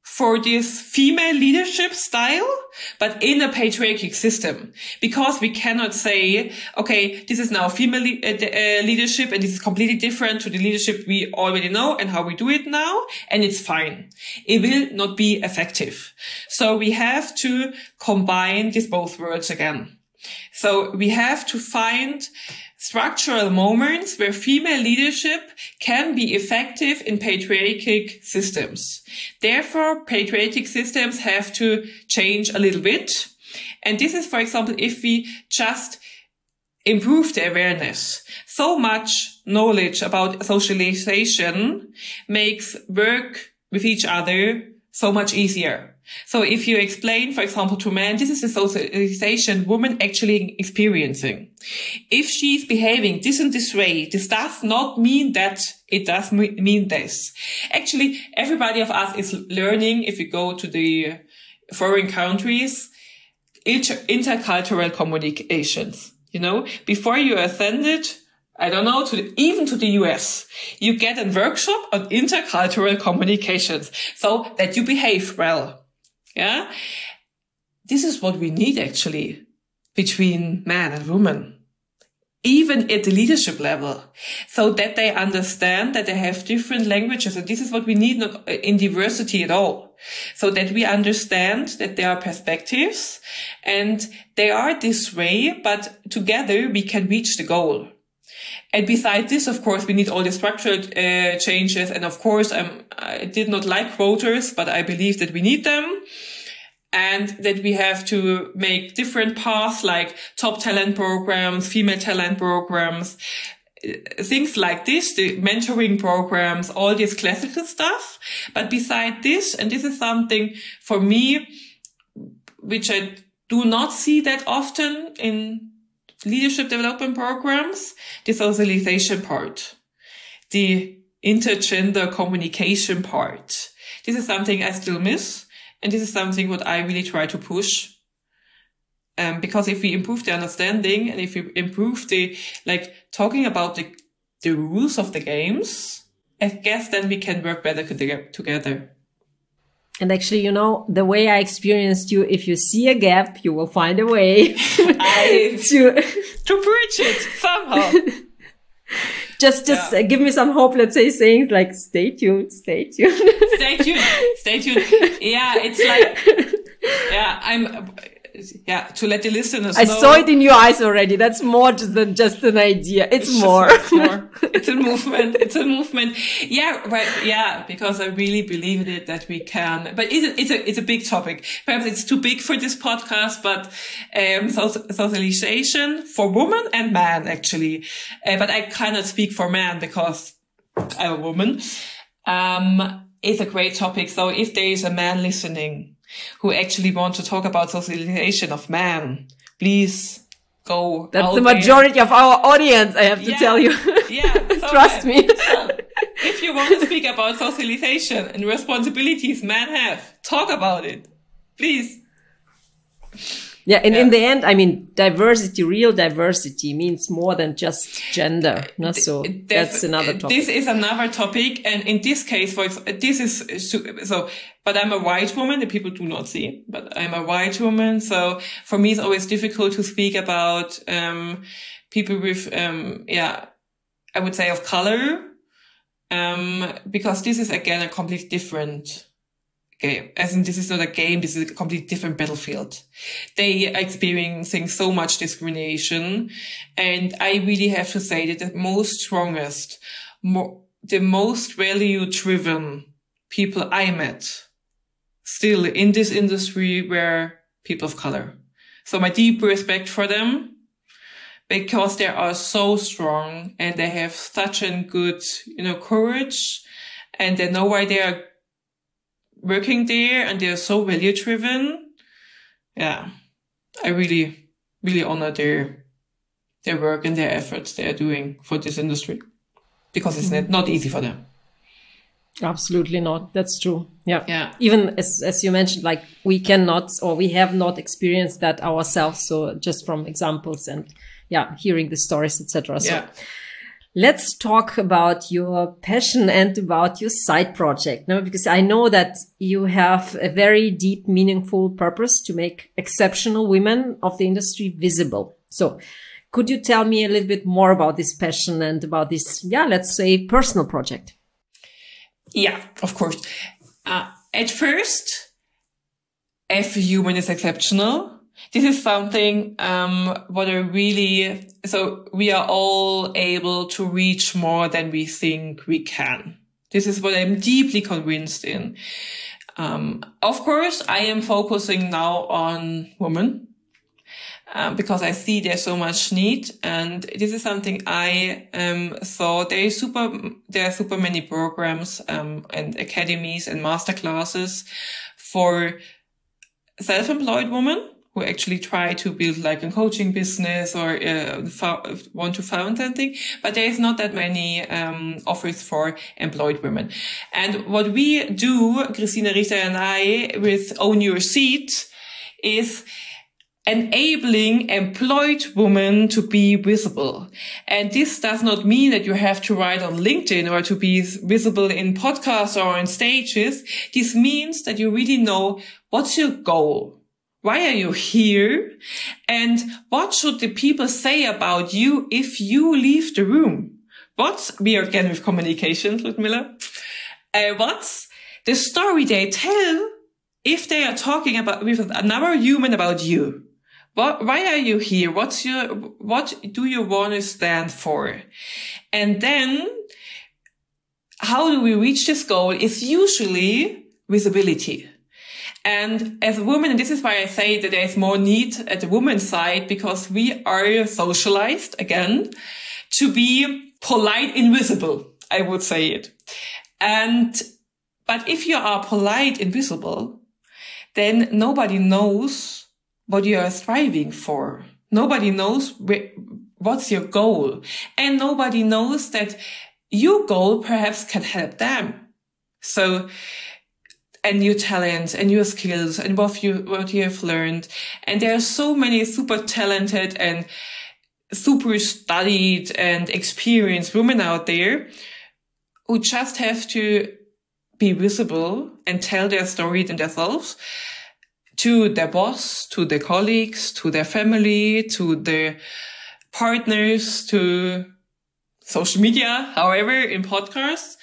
for this female leadership style, but in a patriarchal system, because we cannot say, okay, this is now female le- uh, leadership and this is completely different to the leadership we already know and how we do it now. And it's fine. It will not be effective. So we have to combine these both words again. So we have to find structural moments where female leadership can be effective in patriarchal systems. Therefore, patriarchal systems have to change a little bit. And this is, for example, if we just improve the awareness. So much knowledge about socialization makes work with each other so much easier. So if you explain, for example, to men, this is the socialization woman actually experiencing. If she's behaving this in this way, this does not mean that it does mean this. Actually, everybody of us is learning, if we go to the foreign countries, inter- intercultural communications. You know, before you ascended, I don't know, to the, even to the U S, you get a workshop on intercultural communications so that you behave well. Yeah. This is what we need actually between man and woman, even at the leadership level, so that they understand that they have different languages. And this is what we need not in diversity at all. So that we understand that there are perspectives and they are this way, but together we can reach the goal. And besides this, of course, we need all the structural uh, changes. And of course, um, I did not like quotas, but I believe that we need them. And that we have to make different paths like top talent programs, female talent programs, things like this, the mentoring programs, all this classical stuff. But beside this, and this is something for me, which I do not see that often in leadership development programs, the socialization part, the intergender communication part. This is something I still miss. And this is something what I really try to push. Um, because if we improve the understanding and if we improve the, like, talking about the, the rules of the games, I guess then we can work better together. And actually, you know, the way I experienced you, if you see a gap, you will find a way I, to, to bridge it somehow. Just, just yeah. uh, give me some hope. Let's say saying like, stay tuned, stay tuned. Stay tuned, stay tuned. Yeah, it's like, yeah, I'm, yeah, to let the listeners I know. I saw it in your eyes already. That's more than just an idea. It's, it's more. Just, it's more. It's a movement. It's a movement. Yeah, right. Yeah, because I really believe in it that we can, but it's a, it's a, it's a big topic. Perhaps it's too big for this podcast, but, um, socialization for women and man, actually. Uh, but I cannot speak for man because I'm a woman. Um, it's a great topic. So if there is a man listening who actually want to talk about socialization of man, please go. That's the majority there. of our audience, I have to yeah, tell you. Yeah. So Trust me. So if you want to speak about socialization and responsibilities men have, talk about it. Please. Yeah, and yeah. in the end, I mean, diversity, real diversity means more than just gender. No? So Def- that's another topic. This is another topic. And in this case, for example, this is, so, but I'm a white woman that people do not see, but I'm a white woman. So for me, it's always difficult to speak about, um, people with, um, yeah, I would say of color, um, because this is again a completely different game. As in, this is not a game, this is a completely different battlefield. They are experiencing so much discrimination. And I really have to say that the most strongest, more, the most value driven people I met still in this industry were people of color. So my deep respect for them, because they are so strong and they have such a good, you know, courage, and they know why they are working there and they're so value driven. Yeah. I really, really honor their, their work and their efforts they are doing for this industry, because it's mm-hmm. not easy for them. Absolutely not. That's true. Yeah. Yeah. Even as, as you mentioned, like we cannot, or we have not experienced that ourselves. So just from examples and yeah, hearing the stories, et cetera. So yeah. let's talk about your passion and about your side project, no? Because I know that you have a very deep, meaningful purpose to make exceptional women of the industry visible. So could you tell me a little bit more about this passion and about this, yeah, let's say personal project? Yeah, of course. Uh, at first, every human is exceptional. This is something, um, what I really, so we are all able to reach more than we think we can. This is what I'm deeply convinced in. Um, of course, I am focusing now on women, um, because I see there's so much need. And this is something I, um, saw. There is super, there are super many programs, um, and academies and master classes for self-employed women who actually try to build like a coaching business or uh, fo- want to found something, but there is not that many um, offers for employed women. And what we do, Christina Richter and I, with Own Your Seat, is enabling employed women to be visible. And this does not mean that you have to write on LinkedIn or to be visible in podcasts or on stages. This means that you really know what's your goal. Why are you here? And what should the people say about you if you leave the room? What's, we are again with communication, Ludmila. Uh, what's the story they tell if they are talking about with another human about you? What, why are you here? What's your, what do you want to stand for? And then how do we reach this goal is usually visibility. And as a woman, and this is why I say that there is more need at the woman's side, because we are socialized, again, to be polite, invisible, I would say it. And, but if you are polite, invisible, then nobody knows what you are striving for. Nobody knows what's your goal. And nobody knows that your goal perhaps can help them. So, and your talents and your skills and what you, what you have learned. And there are so many super talented and super studied and experienced women out there who just have to be visible and tell their story themselves to their boss, to their colleagues, to their family, to their partners, to social media, however, in podcasts.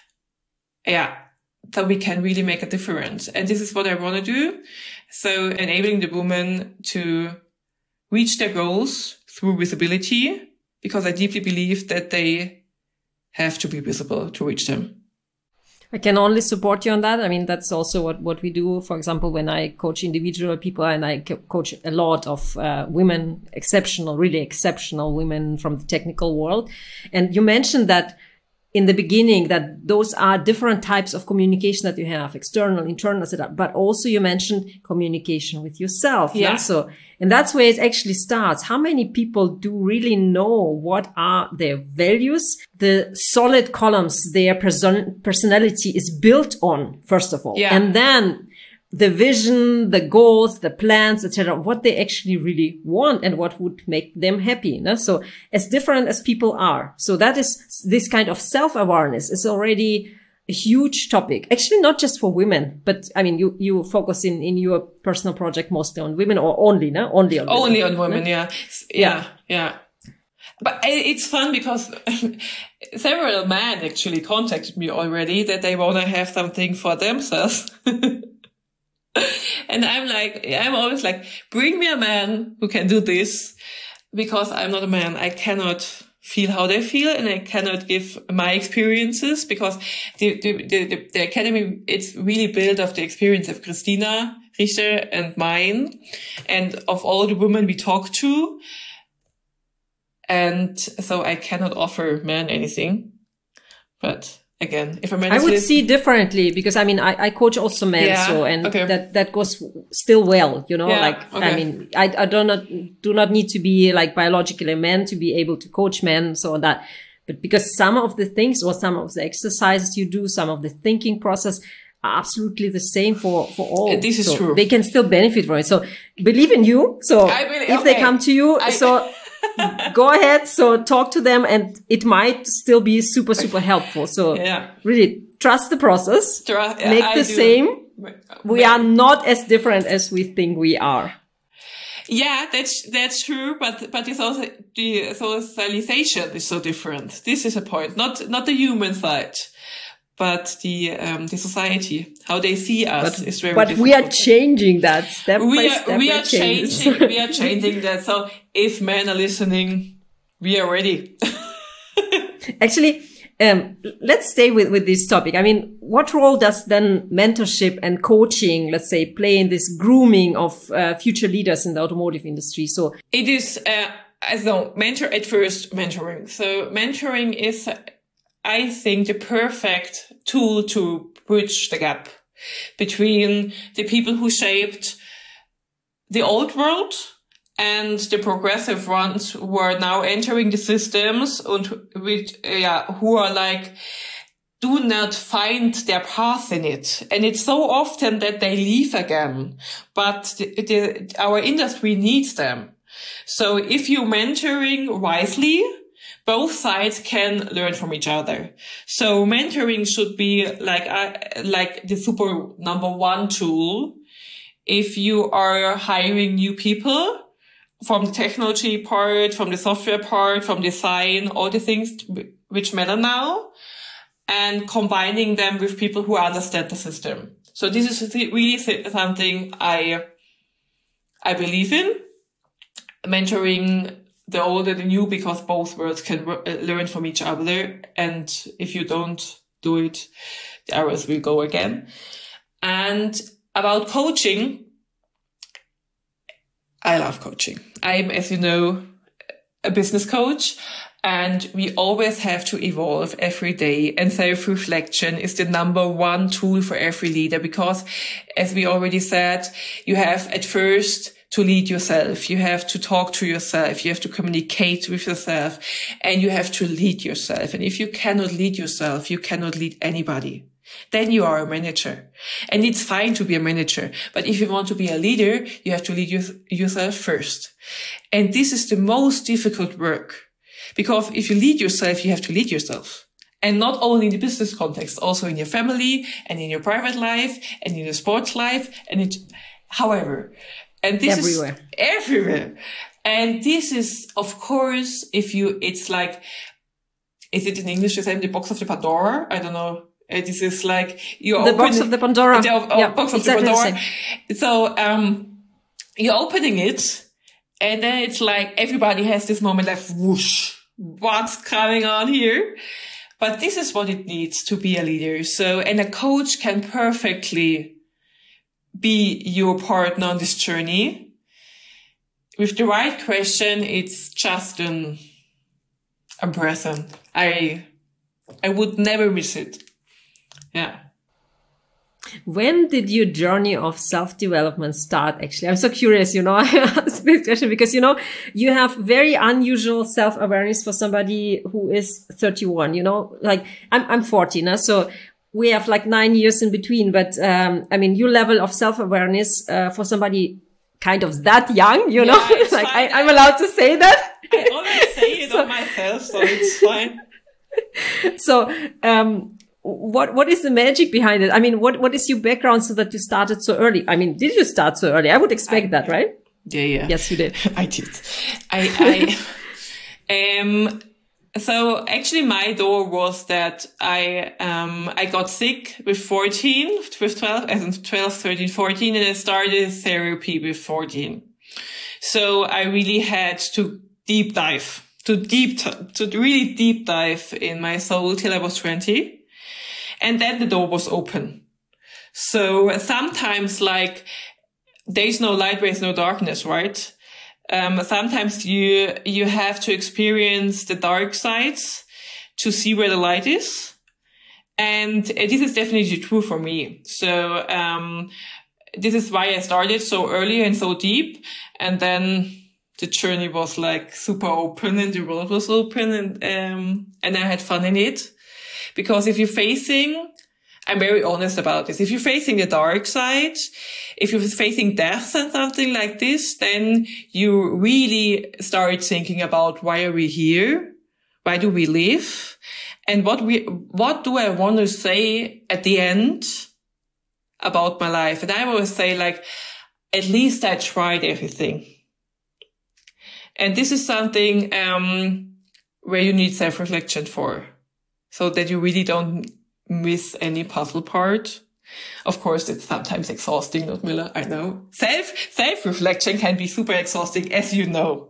Yeah. So we can really make a difference. And this is what I want to do. So enabling the women to reach their goals through visibility, because I deeply believe that they have to be visible to reach them. I can only support you on that. I mean, that's also what, what we do. For example, when I coach individual people, and I coach a lot of uh, women, exceptional, really exceptional women from the technical world. And you mentioned that in the beginning, that those are different types of communication that you have, external, internal, et cetera. But also you mentioned communication with yourself. Yeah. yeah. So, and that's where it actually starts. How many people do really know what are their values, the solid columns their person- personality is built on, first of all. Yeah. And then the vision, the goals, the plans, et cetera, what they actually really want and what would make them happy. You know? So as different as people are. So that is this kind of self-awareness is already a huge topic. Actually, not just for women, but I mean, you, you focus in, in your personal project mostly on women or only, no? Only on women. Only on women, no? yeah. Yeah, yeah. But it's fun because several men actually contacted me already that they want to have something for themselves. And I'm like, I'm always like, bring me a man who can do this, because I'm not a man. I cannot feel how they feel, and I cannot give my experiences, because the, the, the, the academy, it's really built of the experience of Christina Richter and mine and of all the women we talk to. And so I cannot offer men anything, but again, if a man I is would list- see differently, because I mean, I, I coach also men, yeah, so, and okay. that, that goes still well, you know, yeah, like, okay. I mean, I, I do not, do not need to be like biologically a man to be able to coach men, so that, but because some of the things or some of the exercises you do, some of the thinking process are absolutely the same for, for all. This is so true. They can still benefit from it. So believe in you. So I really, if okay. they come to you, I- so go ahead. So talk to them and it might still be super, super helpful. So yeah. really trust the process, Trust, yeah, make I the do. same. We are not as different as we think we are. Yeah, that's that's true, but but it's also the socialization is so different. This is a point, not not the human side, but the um the society, how they see us but, is very but difficult. we are changing that step we by are, step. We are changing. We are changing that. So if men are listening, we are ready. Actually, um, let's stay with, with this topic. I mean, what role does then mentorship and coaching, let's say, play in this grooming of uh, future leaders in the automotive industry? So it is, uh, as though mentor at first mentoring. So mentoring is, I think, the perfect tool to bridge the gap between the people who shaped the old world and the progressive ones who are now entering the systems and which, yeah, who are like, do not find their path in it. And it's so often that they leave again, but the, the, our industry needs them. So if you're mentoring wisely, both sides can learn from each other. So mentoring should be like, uh, like the super number one tool. If you are hiring new people, from the technology part, from the software part, from design, all the things which matter now, and combining them with people who understand the system. So this is really something I, I believe in, mentoring the old and the new, because both worlds can learn from each other. And if you don't do it, the arrows will go again. And about coaching, I love coaching. I'm, as you know, a business coach, and we always have to evolve every day. And self-reflection is the number one tool for every leader, because, as we already said, you have at first to lead yourself. You have to talk to yourself. You have to communicate with yourself, and you have to lead yourself. And if you cannot lead yourself, you cannot lead anybody. Then you are a manager. And it's fine to be a manager. But if you want to be a leader, you have to lead your, yourself first. And this is the most difficult work. Because if you lead yourself, you have to lead yourself. And not only in the business context, also in your family and in your private life and in your sports life and it, however. And this everywhere. is everywhere. And this is, of course, if you, it's like, is it in English the same, the box of the Pandora? I don't know. This is like you the open box of the Pandora. The oh, yeah, box of exactly the Pandora. So um, you're opening it, and then it's like everybody has this moment like whoosh, what's coming on here? But this is what it needs to be a leader. So, and a coach can perfectly be your partner on this journey. With the right question, it's just an a present. I I would never miss it. Yeah. When did your journey of self-development start? Actually, I'm so curious, you know, I asked this question because, you know, you have very unusual self-awareness for somebody who is thirty-one, you know, like I'm, I'm forty now. So we have like nine years in between. But, um, I mean, your level of self-awareness, uh, for somebody kind of that young, you yeah, know, like I, I'm allowed to say that. I always say it so, on myself, so it's fine. So, um, What, what is the magic behind it? I mean, what, what is your background so that you started so early? I mean, did you start so early? I would expect I, that, right? Yeah, yeah. Yes, you did. I did. I, I, um, so actually my door was that I, um, I got sick with fourteen, with twelve, as in twelve, thirteen, fourteen, and I started therapy with fourteen. So I really had to deep dive, to deep, to really deep dive in my soul till I was twenty. And then the door was open. So sometimes like there's no light, there's no darkness, right? Um, sometimes you, you have to experience the dark sides to see where the light is. And this is definitely true for me. So, um, this is why I started so early and so deep. And then the journey was like super open and the world was open and, um, and I had fun in it. Because if you're facing, I'm very honest about this. If you're facing the dark side, if you're facing death and something like this, then you really start thinking about why are we here? Why do we live? And what we, what do I want to say at the end about my life? And I always say, like, at least I tried everything. And this is something, um, where you need self-reflection for, so that you really don't miss any puzzle part. Of course, it's sometimes exhausting, Ludmila, I know. Self, self-reflection can be super exhausting, as you know.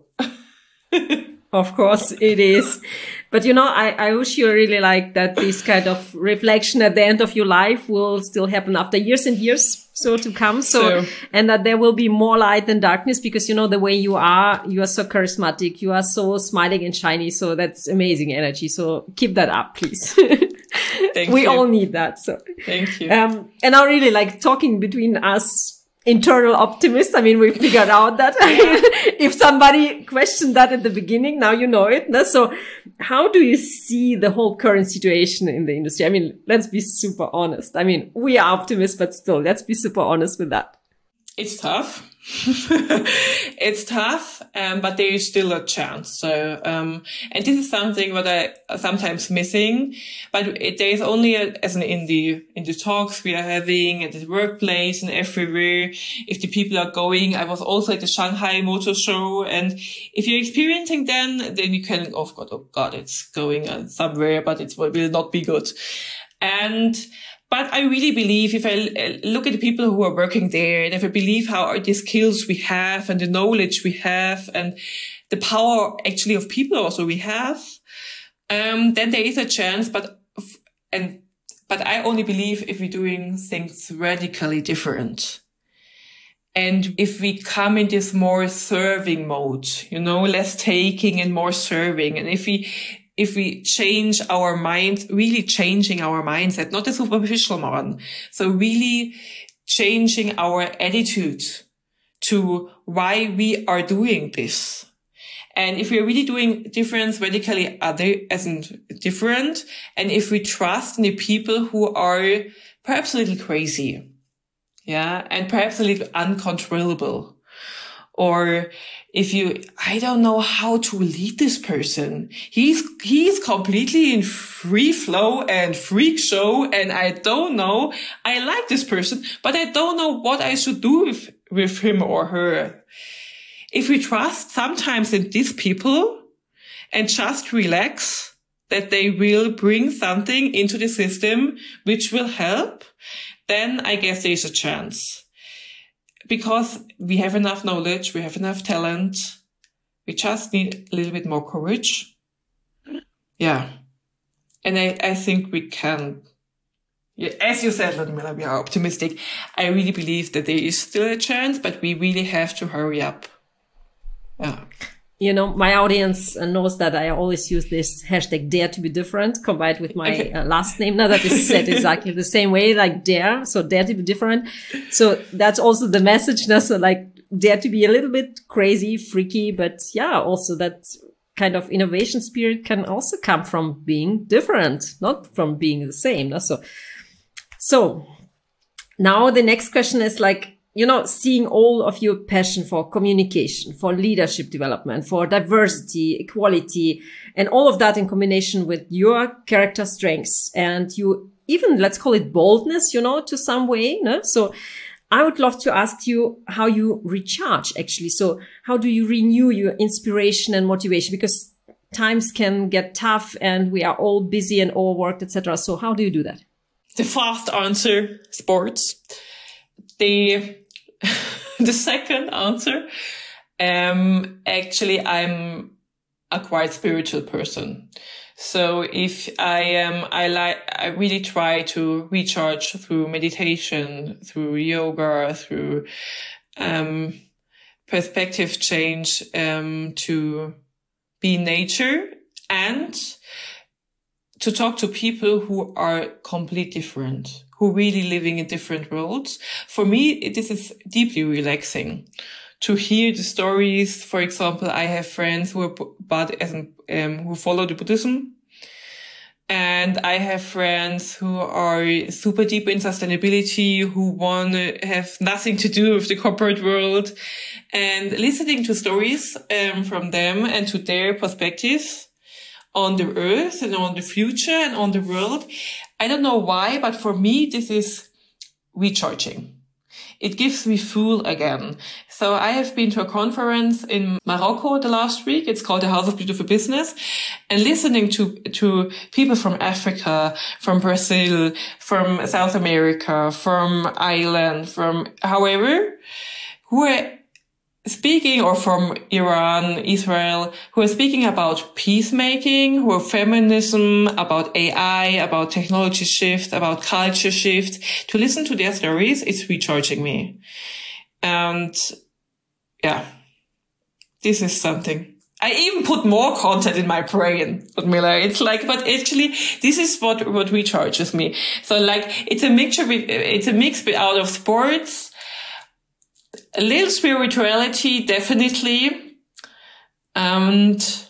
Of course it is. But, you know, I, I wish you really like that this kind of reflection at the end of your life will still happen after years and years so to come. So, so, and that there will be more light than darkness, because, you know, the way you are, you are so charismatic. You are so smiling and shiny. So that's amazing energy. So keep that up, please. Thank we you. all need that. So thank you. Um, and I really like talking between us. Internal optimist. I mean, we figured out that if somebody questioned that at the beginning, now you know it. No? So how do you see the whole current situation in the industry? I mean, let's be super honest. I mean, we are optimists, but still, let's be super honest with that. It's tough. It's tough, um, but there is still a chance. So, um, and this is something that I sometimes missing, but it, there is only a, as an in the, in the talks we are having at the workplace and everywhere. If the people are going, I was also at the Shanghai Motor Show, and if you're experiencing then, then you can, oh God, oh God, it's going uh, somewhere, but it will not be good. And, But I really believe if I look at the people who are working there, and if I believe how are the skills we have and the knowledge we have and the power actually of people also we have, um, then there is a chance. But, and, but I only believe if we're doing things radically different. And if we come in this more serving mode, you know, less taking and more serving. And if we, If we change our mind, really changing our mindset, not a superficial one. So really changing our attitude to why we are doing this. And if we're really doing difference radically other isn't different. And if we trust in the people who are perhaps a little crazy. Yeah. And perhaps a little uncontrollable. Or if you, I don't know how to lead this person. He's, he's completely in free flow and freak show. And I don't know. I like this person, but I don't know what I should do with, with him or her. If we trust sometimes in these people and just relax that they will bring something into the system which will help, then I guess there's a chance. Because we have enough knowledge, we have enough talent. We just need a little bit more courage. Yeah. And I, I think we can, yeah, as you said, Ludmila, we are optimistic. I really believe that there is still a chance, but we really have to hurry up. Yeah. You know, my audience knows that I always use this hashtag dare to be different combined with my okay. uh, last name. Now that is said exactly the same way, like dare. So dare to be different. So that's also the message. Now, so like dare to be a little bit crazy, freaky, but yeah, also that kind of innovation spirit can also come from being different, not from being the same. Now, so, so now the next question is like, you know, seeing all of your passion for communication, for leadership development, for diversity, equality, and all of that in combination with your character strengths and you even, let's call it boldness, you know, to some way. No? So I would love to ask you how you recharge actually. So how do you renew your inspiration and motivation? Because times can get tough and we are all busy and overworked, et cetera. So how do you do that? The fast answer, sports. The the second answer, um, actually, I'm a quite spiritual person. So if I am, I like, I really try to recharge through meditation, through yoga, through, um, perspective change, um, to be in nature and to talk to people who are completely different, who really living in different worlds. For me, this is deeply relaxing to hear the stories. For example, I have friends who are, but um, who follow the Buddhism, And I have friends who are super deep in sustainability, who want to have nothing to do with the corporate world. And listening to stories um, from them and to their perspectives on the earth and on the future and on the world. I don't know why, but for me, this is recharging. It gives me fuel again. So I have been to a conference in Morocco the last week. It's called the House of Beautiful Business. And listening to, to people from Africa, from Brazil, from South America, from Ireland, from however, who are speaking, or from Iran, Israel, who are speaking about peacemaking, who are feminism, about A I, about technology shift, about culture shift. To listen to their stories, it's recharging me. And yeah, this is something. I even put more content in my brain, Ludmila. It's like, but actually, this is what, what recharges me. So like, it's a mixture, it's a mix out of sports, a little spirituality, definitely, and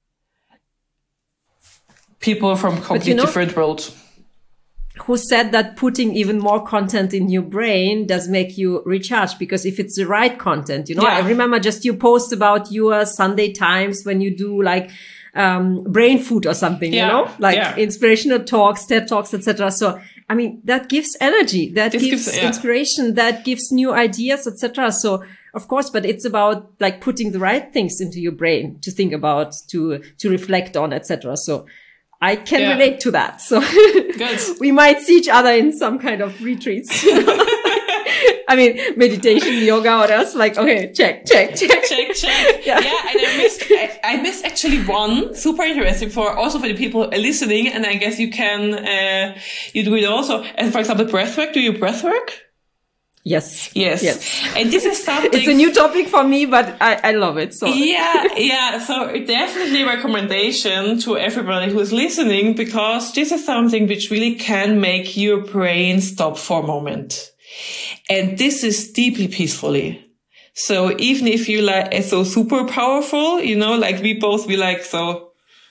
people from completely you know, different worlds. Who said that putting even more content in your brain does make you recharge? Because if it's the right content, you know, yeah. I remember just you post about your Sunday Times when you do like um brain food or something, yeah. you know, like yeah. inspirational talks, TED Talks, et cetera. So I mean, that gives energy, that this gives, gives yeah. inspiration, that gives new ideas, et cetera. So, of course, but it's about like putting the right things into your brain to think about, to to reflect on, et cetera. So, I can yeah. relate to that. So, Good. We might see each other in some kind of retreats. You know? I mean, meditation, yoga, what else? Like, okay, check, check, check. Check, check. Yeah, yeah and I missed, I, I missed actually one super interesting for, also for the people listening. And I guess you can, uh, you do it also. And for example, breathwork. Do you breathwork? Yes. Yes. Yes. And this is something. It's a new topic for me, but I, I love it. So. Yeah. Yeah. So definitely a recommendation to everybody who's listening, because this is something which really can make your brain stop for a moment. And this is deeply peacefully. So even if you like, are so super powerful, you know, like we both be like, so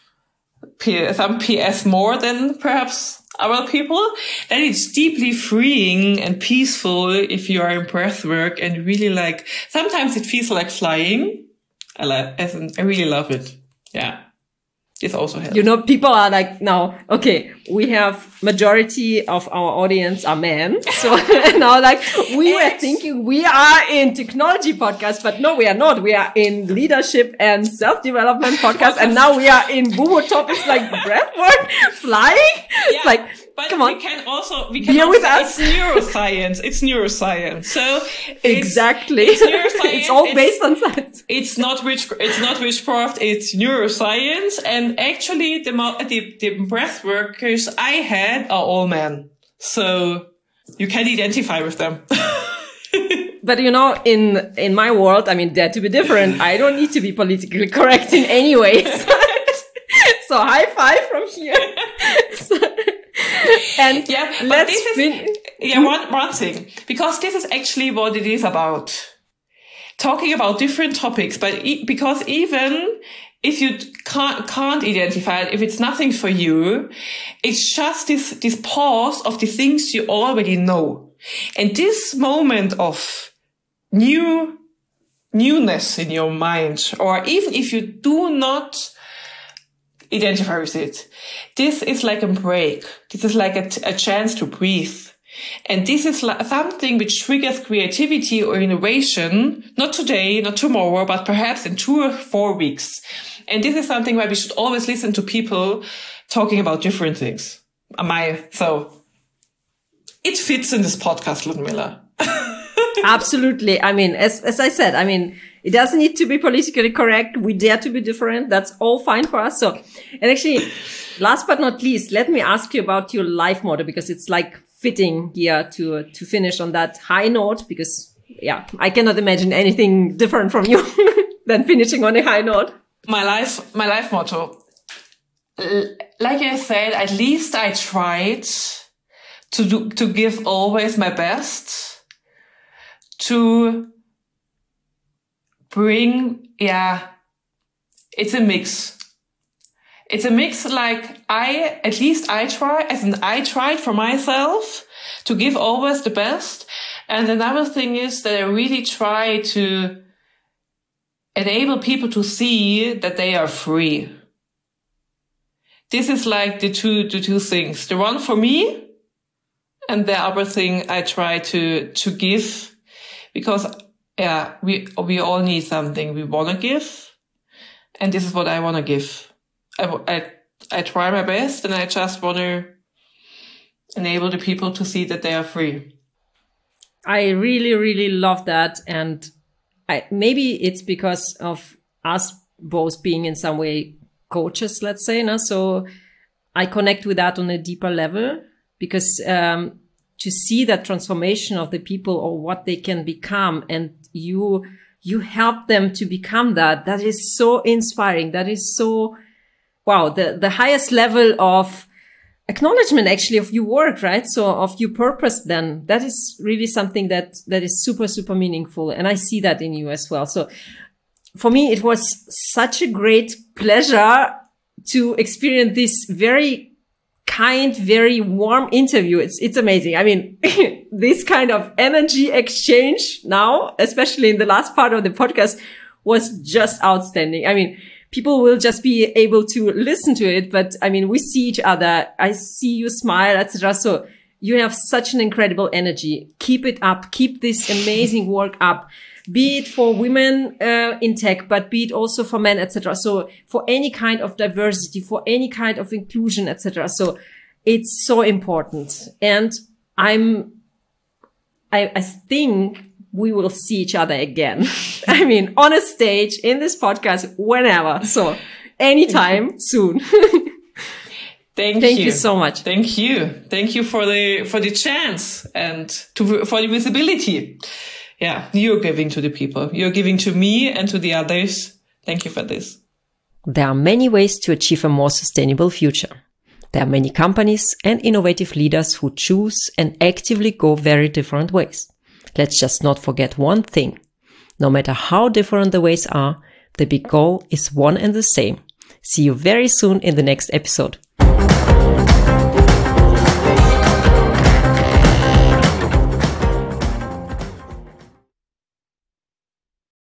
some P S more than perhaps other people, then it's deeply freeing and peaceful if you are in breath work, and really like, sometimes it feels like flying. I like, I really love it. Yeah. This also helps. You know, people are like, now, okay, we have majority of our audience are men. So now like, we were thinking we are in technology podcast, but no, we are not. We are in leadership and self-development podcast. And now we are in woo-woo topics like breathwork, flying. Yeah, like, but come on. we can also, we can Be also, with us. It's neuroscience. It's neuroscience. So it's, exactly. It's neuroscience. It's all it's, based on science. It's not witch, it's not witchcraft. It's neuroscience. And actually the, the, the breath workers I had are all men. So you can identify with them. But you know, in, in my world, I mean, dare to be different. I don't need to be politically correct in any way. So high five from here. So, and yeah, but let's this is, fin- yeah, one, one thing, because this is actually what it is about. Talking about different topics, but e- because even if you can't, can't identify it, if it's nothing for you, it's just this, this pause of the things you already know. And this moment of new, newness in your mind, or even if you do not identify with it, this is like a break. This is like a, t- a chance to breathe. And this is like something which triggers creativity or innovation, not today, not tomorrow, but perhaps in two or four weeks. And this is something where we should always listen to people talking about different things. Am I? So it fits in this podcast, Ludmila. Absolutely. I mean, as, as I said, I mean, it doesn't need to be politically correct. We dare to be different. That's all fine for us. So, and actually, last but not least, let me ask you about your life motto, because it's like fitting here to, to finish on that high note, because yeah, I cannot imagine anything different from you than finishing on a high note. My life, my life motto. Like I said, at least I tried to do, to give always my best, to bring, yeah, it's a mix. it's a mix. Like I, at least I try, as in I tried for myself to give always the best. And another thing is that I really try to enable people to see that they are free. This is like the two, the two things. The one for me and the other thing I try to, to give, because yeah, we, we all need something we want to give. And this is what I want to give. I, I, I try my best, and I just want to enable the people to see that they are free. I really, really love that. And I, maybe it's because of us both being in some way coaches, let's say. No? So I connect with that on a deeper level, because um, to see that transformation of the people or what they can become, and you you help them to become that, that is so inspiring. That is so, wow, the, the highest level of acknowledgement actually of your work, right? So of your purpose, then that is really something that, that is super, super meaningful. And I see that in you as well. So for me, it was such a great pleasure to experience this very kind, very warm interview. It's, it's amazing. I mean, this kind of energy exchange now, especially in the last part of the podcast, was just outstanding. I mean, people will just be able to listen to it, but I mean, we see each other. I see you smile, et cetera. So you have such an incredible energy. Keep it up. Keep this amazing work up. Be it for women uh, in tech, but be it also for men, et cetera. So for any kind of diversity, for any kind of inclusion, et cetera. So it's so important. And I'm, I, I think we will see each other again. I mean, on a stage, in this podcast, whenever. So anytime soon. Thank, Thank you. you so much. Thank you. Thank you for the, for the chance and to, for the visibility. Yeah, you're giving to the people. You're giving to me and to the others. Thank you for this. There are many ways to achieve a more sustainable future. There are many companies and innovative leaders who choose and actively go very different ways. Let's just not forget one thing. No matter how different the ways are, the big goal is one and the same. See you very soon in the next episode.